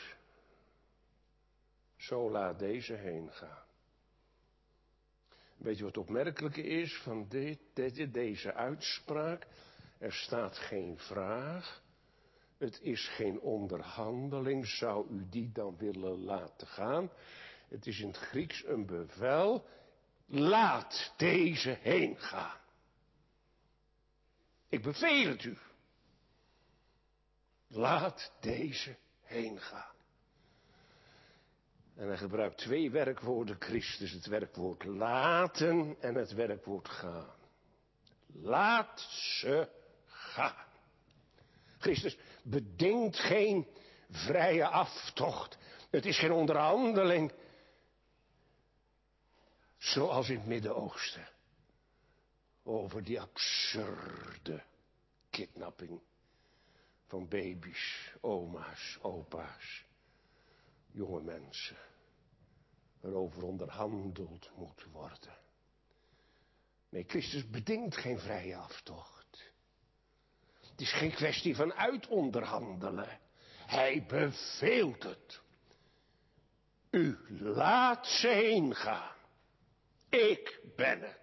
S2: zo laat deze heen gaan. Weet je wat opmerkelijke is van dit, dit, deze uitspraak? Er staat geen vraag. Het is geen onderhandeling. Zou u die dan willen laten gaan? Het is in het Grieks een bevel. Laat deze heen gaan. Ik beveel het u. Laat deze heen gaan. En hij gebruikt twee werkwoorden Christus. Het werkwoord laten en het werkwoord gaan. Laat ze gaan. Christus bedingt geen vrije aftocht. Het is geen onderhandeling. Zoals in het Midden-Oosten. Over die absurde kidnapping van baby's, oma's, opa's, jonge mensen. Waarover onderhandeld moet worden. Nee, Christus bedingt geen vrije aftocht. Het is geen kwestie van uitonderhandelen. Hij beveelt het. U laat ze heen gaan. Ik ben het.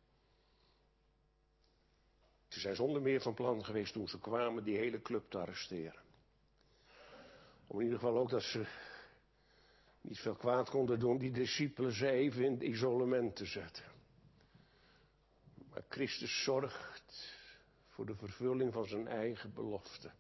S2: Ze zijn zonder meer van plan geweest toen ze kwamen die hele club te arresteren. Om in ieder geval ook dat ze niet veel kwaad konden doen die discipelen ze even in het isolement te zetten. Maar Christus zorgt voor de vervulling van zijn eigen belofte.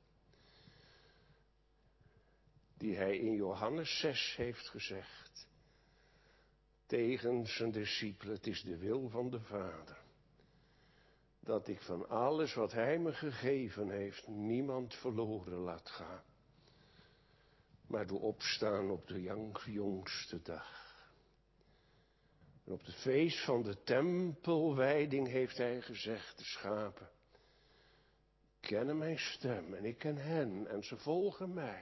S2: Die hij in Johannes zes heeft gezegd. Tegen zijn discipelen, het is de wil van de Vader. Dat ik van alles wat hij me gegeven heeft, niemand verloren laat gaan. Maar doe opstaan op de jongste dag. En op het feest van de tempelwijding heeft hij gezegd, de schapen kennen mijn stem en ik ken hen en ze volgen mij.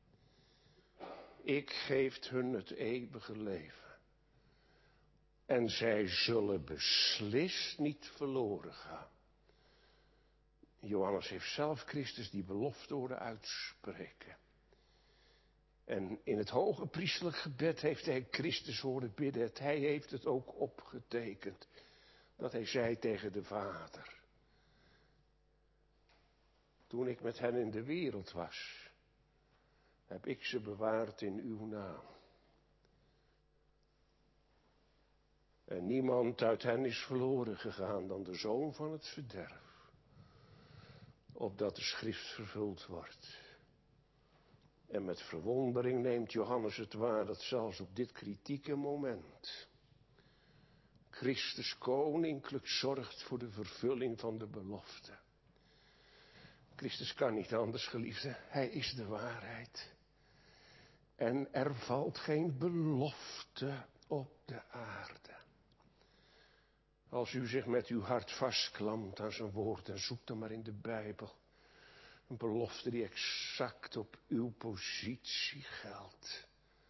S2: Ik geef hun het eeuwige leven. En zij zullen beslist niet verloren gaan. Johannes heeft zelf Christus die belofte horen uitspreken. En in het hoge priesterlijk gebed heeft hij Christus horen bidden. Hij heeft het ook opgetekend. Dat hij zei tegen de Vader. Toen ik met hen in de wereld was, heb ik ze bewaard in uw naam. En niemand uit hen is verloren gegaan dan de zoon van het verderf, opdat de schrift vervuld wordt. En met verwondering neemt Johannes het waar dat zelfs op dit kritieke moment Christus koninklijk zorgt voor de vervulling van de belofte. Christus kan niet anders, geliefde. Hij is de waarheid. En er valt geen belofte op de aarde. Als u zich met uw hart vastklampt aan zijn woord en zoekt dan maar in de Bijbel een belofte die exact op uw positie geldt.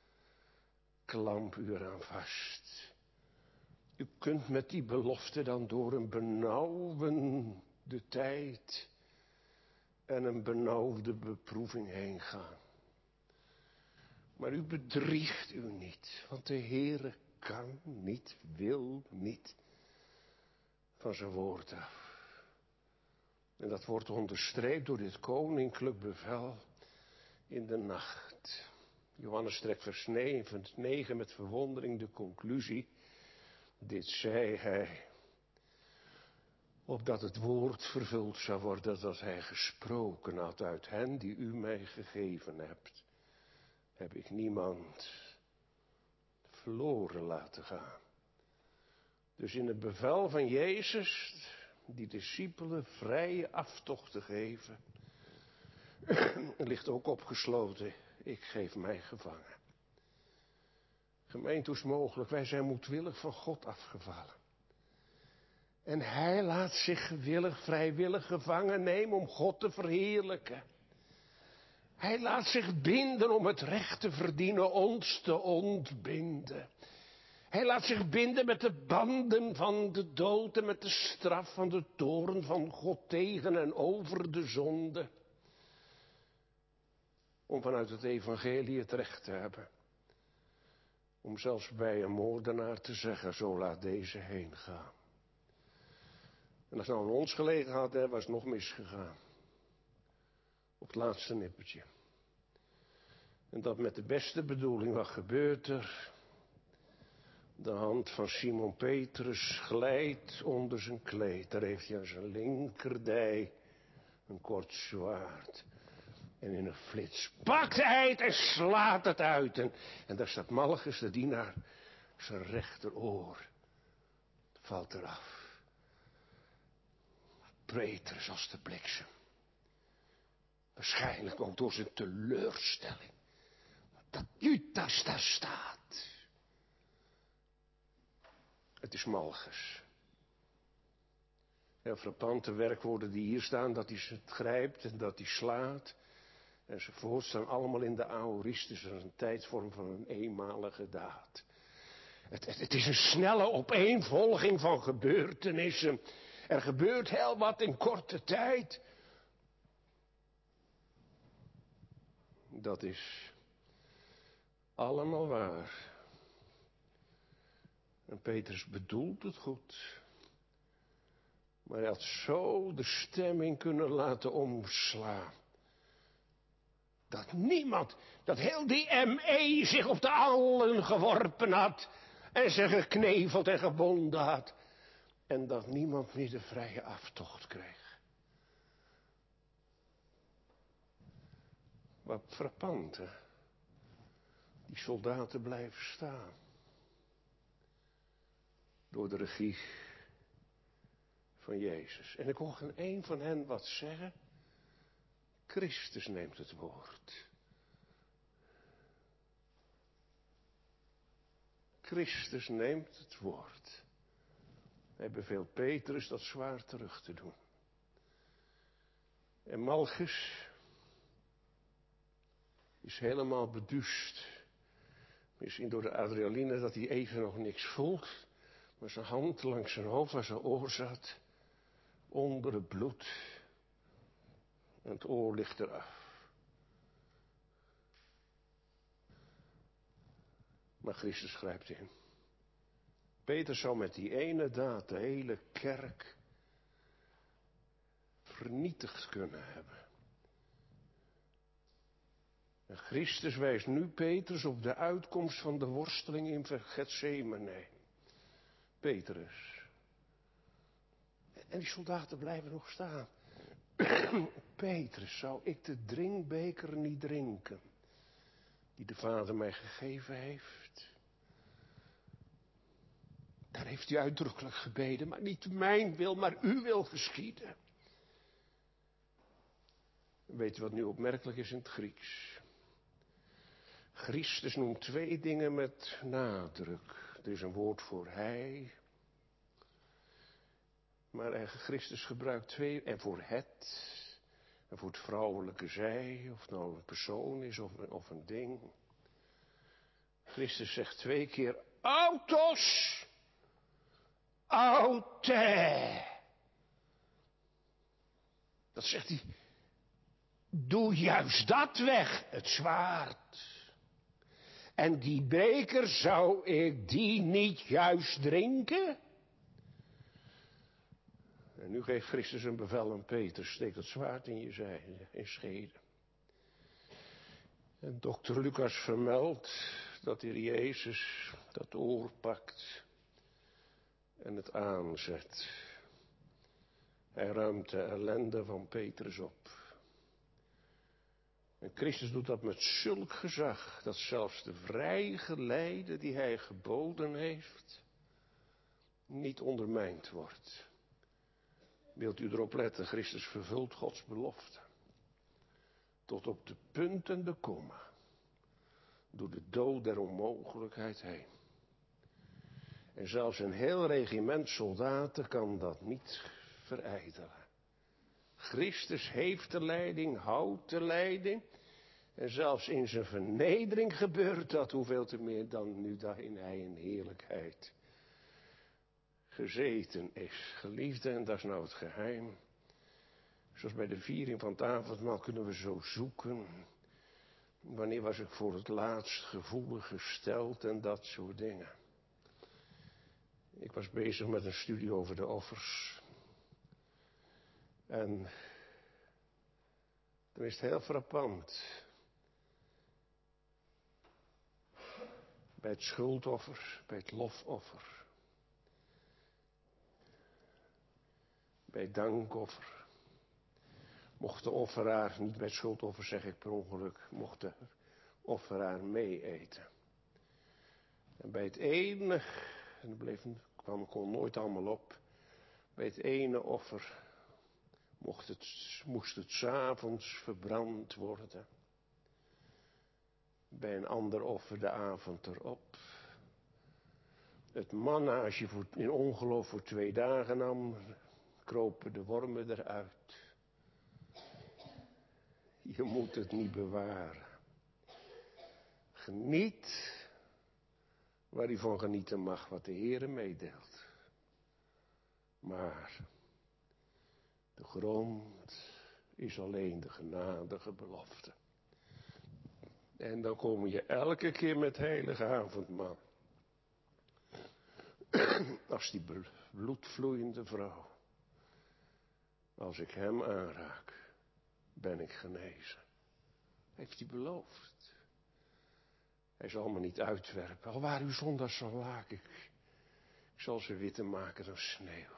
S2: Klamp u eraan vast. U kunt met die belofte dan door een benauwende tijd en een benauwde beproeving heen gaan. Maar u bedriegt u niet, want de Heere kan niet, wil niet van zijn woord af. En dat wordt onderstreept door dit koninklijk bevel in de nacht. Johannes trekt vers negen met verwondering de conclusie. Dit zei hij, opdat het woord vervuld zou worden dat hij gesproken had. Uit hen die u mij gegeven hebt, heb ik niemand verloren laten gaan. Dus in het bevel van Jezus, die discipelen vrije aftocht te geven, ligt ook opgesloten, ik geef mij gevangen. Gemeente, hoe is mogelijk, wij zijn moedwillig van God afgevallen. En hij laat zich gewillig, vrijwillig gevangen nemen om God te verheerlijken. Hij laat zich binden om het recht te verdienen, ons te ontbinden. Hij laat zich binden met de banden van de dood en met de straf van de toorn van God tegen en over de zonde. Om vanuit het evangelie het recht te hebben. Om zelfs bij een moordenaar te zeggen, zo laat deze heen gaan. En als het nou aan ons gelegen had, hè, was het nog misgegaan. Op het laatste nippertje. En dat met de beste bedoeling, wat gebeurt er? De hand van Simon Petrus glijdt onder zijn kleed. Daar heeft hij aan zijn linkerdij een kort zwaard. En in een flits pakt hij het en slaat het uit. En, en daar staat Malchus, de dienaar, zijn rechteroor valt eraf. Petrus als de bliksem. Waarschijnlijk ook door zijn teleurstelling. Dat Judas daar staat. Het is Malchus. En frappante werkwoorden die hier staan, dat hij het grijpt en dat hij slaat. Enzovoort staan allemaal in de aoristus, dat is een tijdsvorm van een eenmalige daad. Het, het, het is een snelle opeenvolging van gebeurtenissen. Er gebeurt heel wat in korte tijd. Dat is allemaal waar. En Petrus bedoelt het goed. Maar hij had zo de stemming kunnen laten omslaan. Dat niemand, dat heel die M E zich op de allen geworpen had. En zich gekneveld en gebonden had. En dat niemand meer de vrije aftocht kreeg. Wat frappant, hè? Die soldaten blijven staan. Door de regie van Jezus. En ik hoor geen één van hen wat zeggen. Christus neemt het woord. Christus neemt het woord. Hij beveelt Petrus dat zwaard terug te doen. En Malchus is helemaal beduust. Misschien door de adrenaline dat hij even nog niks voelt. Maar zijn hand langs zijn hoofd waar zijn oor zat. Onder het bloed. En het oor ligt eraf. Maar Christus grijpt in. Peter zou met die ene daad de hele kerk vernietigd kunnen hebben. En Christus wijst nu Petrus op de uitkomst van de worsteling in Getsemane. Petrus. En die soldaten blijven nog staan. Petrus, zou ik de drinkbeker niet drinken die de Vader mij gegeven heeft? Daar heeft hij uitdrukkelijk gebeden, maar niet mijn wil, maar uw wil geschieden. Weet je wat nu opmerkelijk is in het Grieks? Christus noemt twee dingen met nadruk. Er is een woord voor hij. Maar Christus gebruikt twee, en voor het, en voor het vrouwelijke zij, of het nou een persoon is of, of een ding. Christus zegt twee keer, autos, aute. Dat zegt hij, doe juist dat weg, het zwaard. En die beker, zou ik die niet juist drinken? En nu geeft Christus een bevel aan Peter, steek dat zwaard in je zij, in schede. En dokter Lucas vermeldt dat de Heer Jezus dat oor pakt en het aanzet. Hij ruimt de ellende van Petrus op. En Christus doet dat met zulk gezag, dat zelfs de vrijgeleide die hij geboden heeft, niet ondermijnd wordt. Wilt u erop letten, Christus vervult Gods belofte. Tot op de punt en de komma. Door de dood der onmogelijkheid heen. En zelfs een heel regiment soldaten kan dat niet verijdelen. Christus heeft de leiding, houdt de leiding. En zelfs in zijn vernedering gebeurt dat, hoeveel te meer dan nu daarin hij in heerlijkheid gezeten is. Geliefde, en dat is nou het geheim. Zoals bij de viering van het avondmaal kunnen we zo zoeken. Wanneer was ik voor het laatst gevoelig gesteld en dat soort dingen. Ik was bezig met een studie over de offers. En dan is het heel frappant. Bij het schuldoffer, bij het lofoffer. Bij het dankoffer. Mocht de offeraar, niet bij het schuldoffer zeg ik per ongeluk, mocht de offeraar mee eten. En bij het ene, en dat bleef, kwam kon nooit allemaal op. Bij het ene offer mocht het, moest het 's avonds verbrand worden. Bij een ander offer de avond erop. Het manna, als je voor, in ongeloof voor twee dagen nam, kropen de wormen eruit. Je moet het niet bewaren. Geniet waar u van genieten mag, wat de Heere meedeelt. Maar de grond is alleen de genadige belofte. En dan kom je elke keer met heilige avondmaal. Als die bloedvloeiende vrouw. Als ik hem aanraak, ben ik genezen. Heeft hij beloofd. Hij zal me niet uitwerpen. Al waar uw zondags zal laken, ik, ik zal ze witter maken dan sneeuw.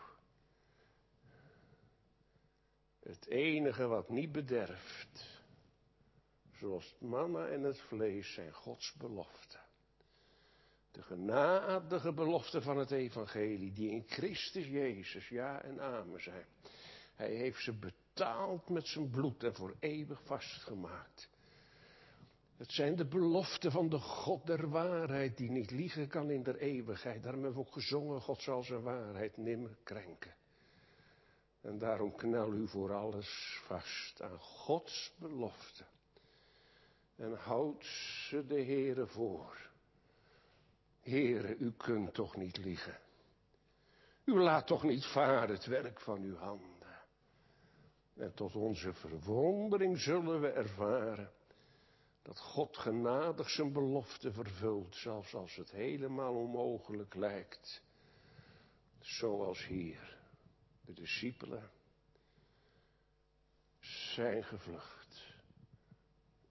S2: Het enige wat niet bederft, zoals het manna en het vlees, zijn Gods beloften. De genadige beloften van het evangelie, die in Christus Jezus ja en amen zijn. Hij heeft ze betaald met zijn bloed en voor eeuwig vastgemaakt. Het zijn de beloften van de God der waarheid, die niet liegen kan in der eeuwigheid. Daarom hebben we ook gezongen, God zal zijn waarheid nimmer krenken. En daarom knel u voor alles vast aan Gods beloften. En houd ze de Heere voor. Heere, u kunt toch niet liegen. U laat toch niet varen het werk van uw handen. En tot onze verwondering zullen we ervaren dat God genadig zijn belofte vervult, zelfs als het helemaal onmogelijk lijkt. Zoals hier, de discipelen zijn gevlucht.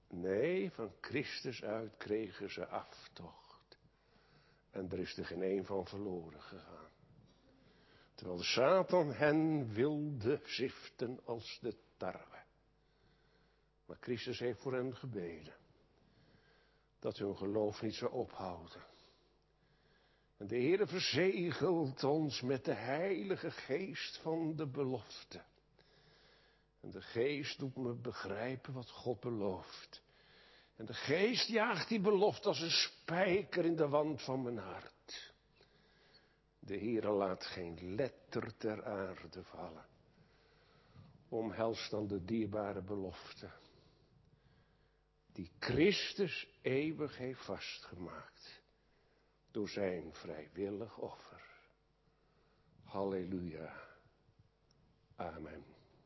S2: Nee, van Christus uit kregen ze aftocht. En er is er geen een van verloren gegaan. Terwijl de Satan hen wilde ziften als de tarwe. Maar Christus heeft voor hen gebeden. Dat hun geloof niet zou ophouden. En de Heere verzegelt ons met de Heilige Geest van de belofte. En de Geest doet me begrijpen wat God belooft. En de Geest jaagt die belofte als een spijker in de wand van mijn hart. De Heere laat geen letter ter aarde vallen. Omhelst dan de dierbare belofte. Die Christus eeuwig heeft vastgemaakt. Door zijn vrijwillig offer. Halleluja. Amen.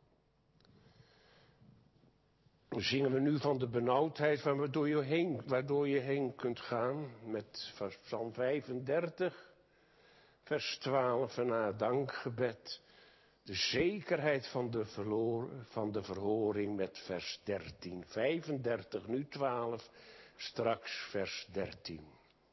S2: Dan zingen we nu van de benauwdheid waardoor je heen, waardoor je heen kunt gaan. Met Psalm vijfendertig, vers twaalf en na het dankgebed. De zekerheid van de, verloren, van de verhoring met vers dertien. vijfendertig, nu twaalf, straks vers dertien.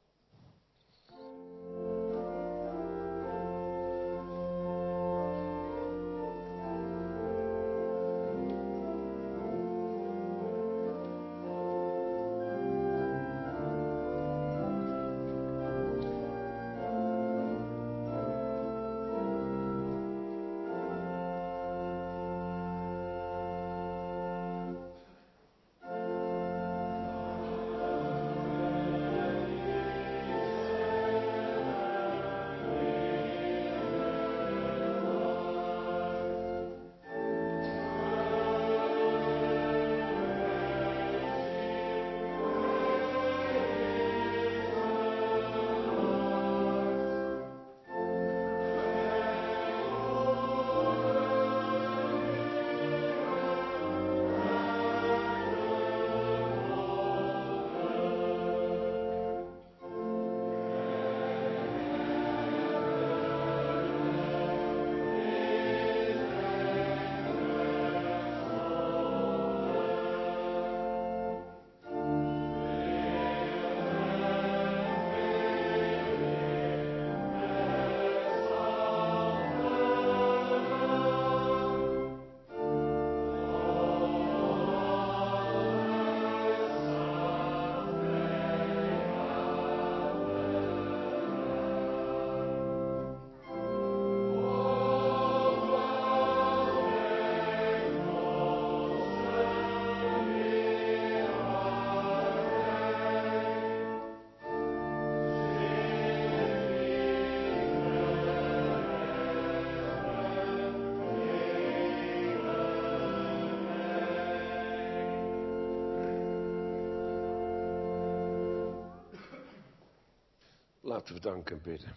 S2: Laten we danken en bidden.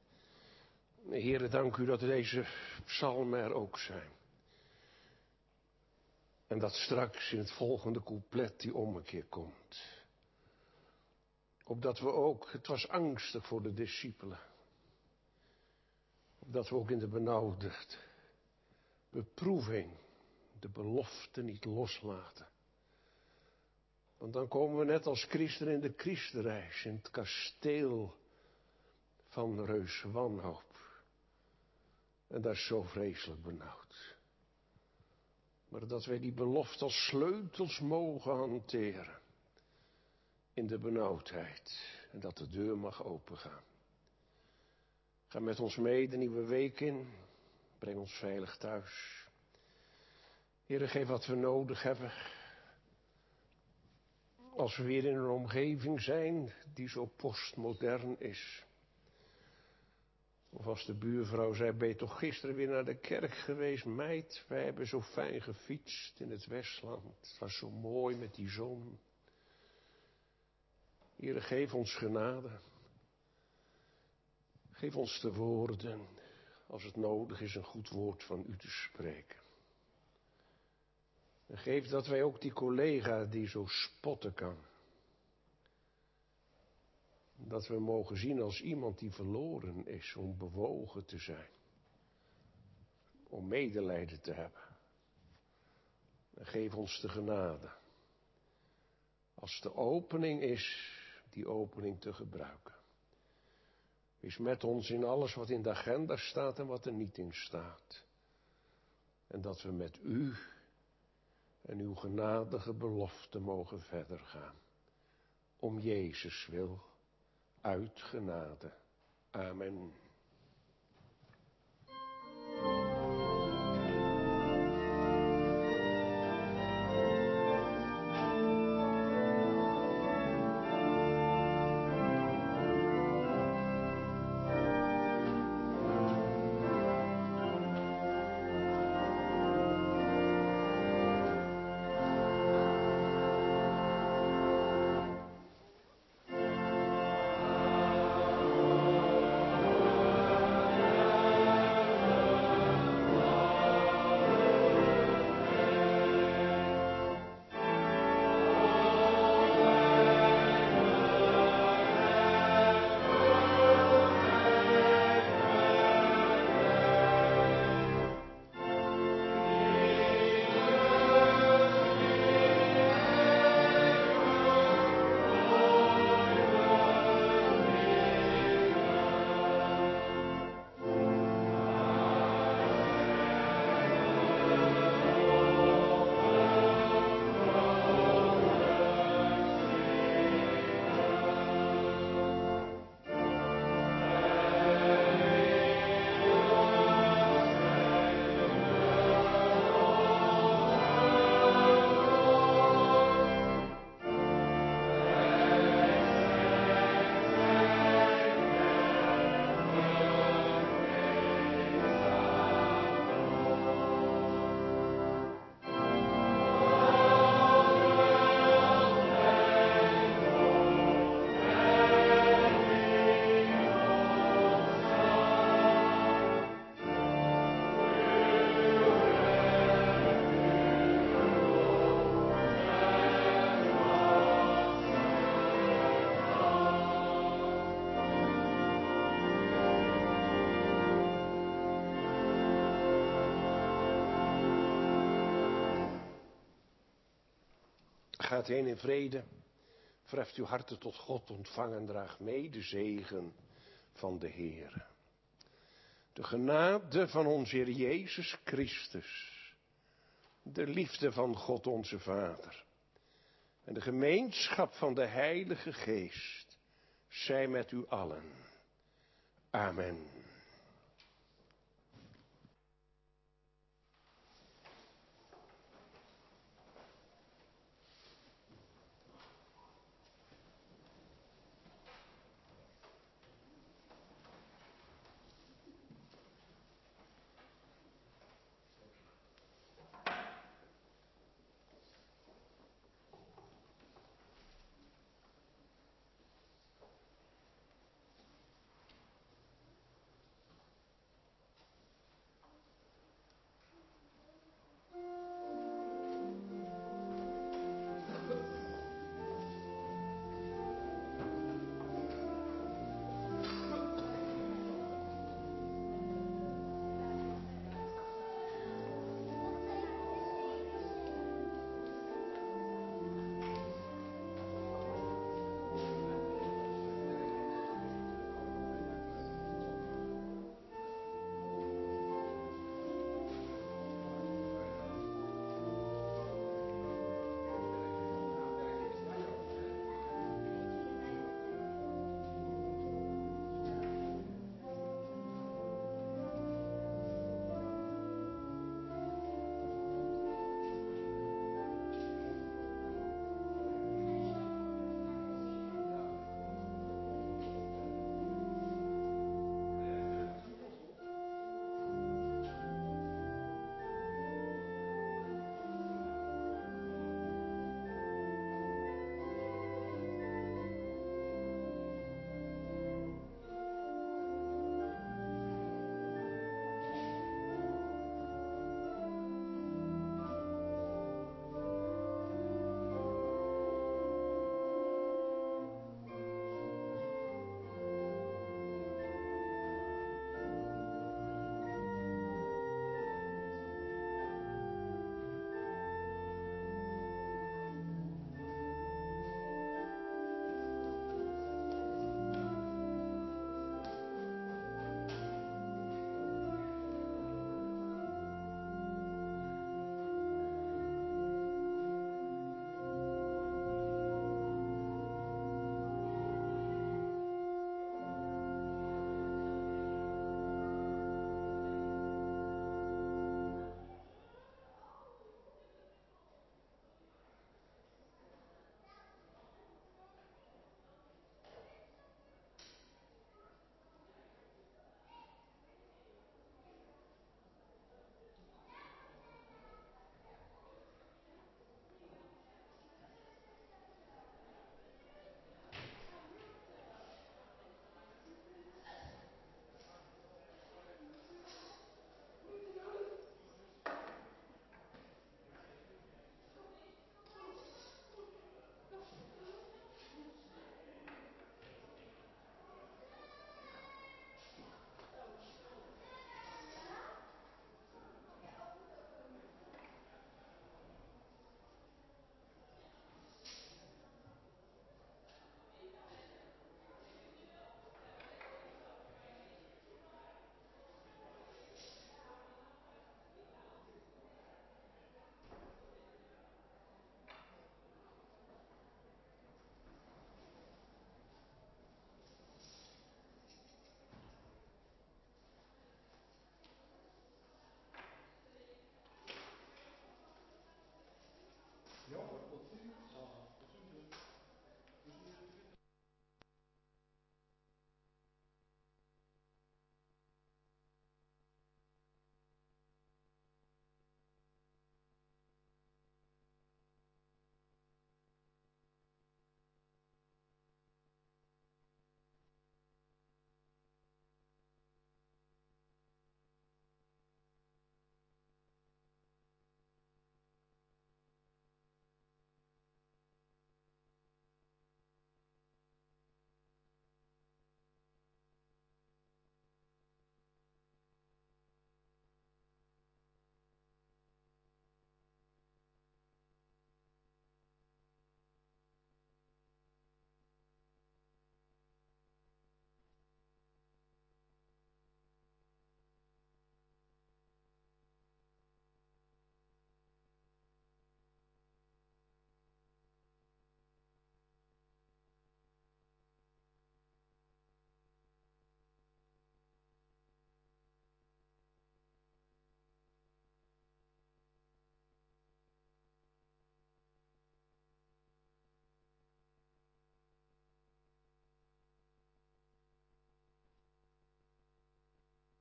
S2: Heere, dank u dat deze psalmen er ook zijn. En dat straks in het volgende couplet die ommekeer komt. Opdat we ook, het was angstig voor de discipelen. Opdat we ook in de benauwde beproeving de belofte niet loslaten. Want dan komen we net als Christen in de Christenreis, in het kasteel van reus wanhoop. En dat is zo vreselijk benauwd. Maar dat wij die belofte als sleutels mogen hanteren. In de benauwdheid. En dat de deur mag opengaan. Ga met ons mee de nieuwe week in. Breng ons veilig thuis. Heere, geef wat we nodig hebben. Als we weer in een omgeving zijn die zo postmodern is. Of als de buurvrouw zei, ben je toch gisteren weer naar de kerk geweest, meid? Wij hebben zo fijn gefietst in het Westland. Het was zo mooi met die zon. Heere, geef ons genade. Geef ons de woorden, als het nodig is, een goed woord van u te spreken. En geef dat wij ook die collega die zo spotten kan. Dat we mogen zien als iemand die verloren is om bewogen te zijn. Om medelijden te hebben. En geef ons de genade. als de opening is, die opening te gebruiken. Wees met ons in alles wat in de agenda staat en wat er niet in staat. En dat we met u en uw genadige belofte mogen verder gaan. Om Jezus wil, uit genade. Amen. Gaat heen in vrede, verheft uw harten tot God, ontvang en draag mee de zegen van de Heer. De genade van onze Heer Jezus Christus, de liefde van God onze Vader en de gemeenschap van de Heilige Geest, zij met u allen. Amen.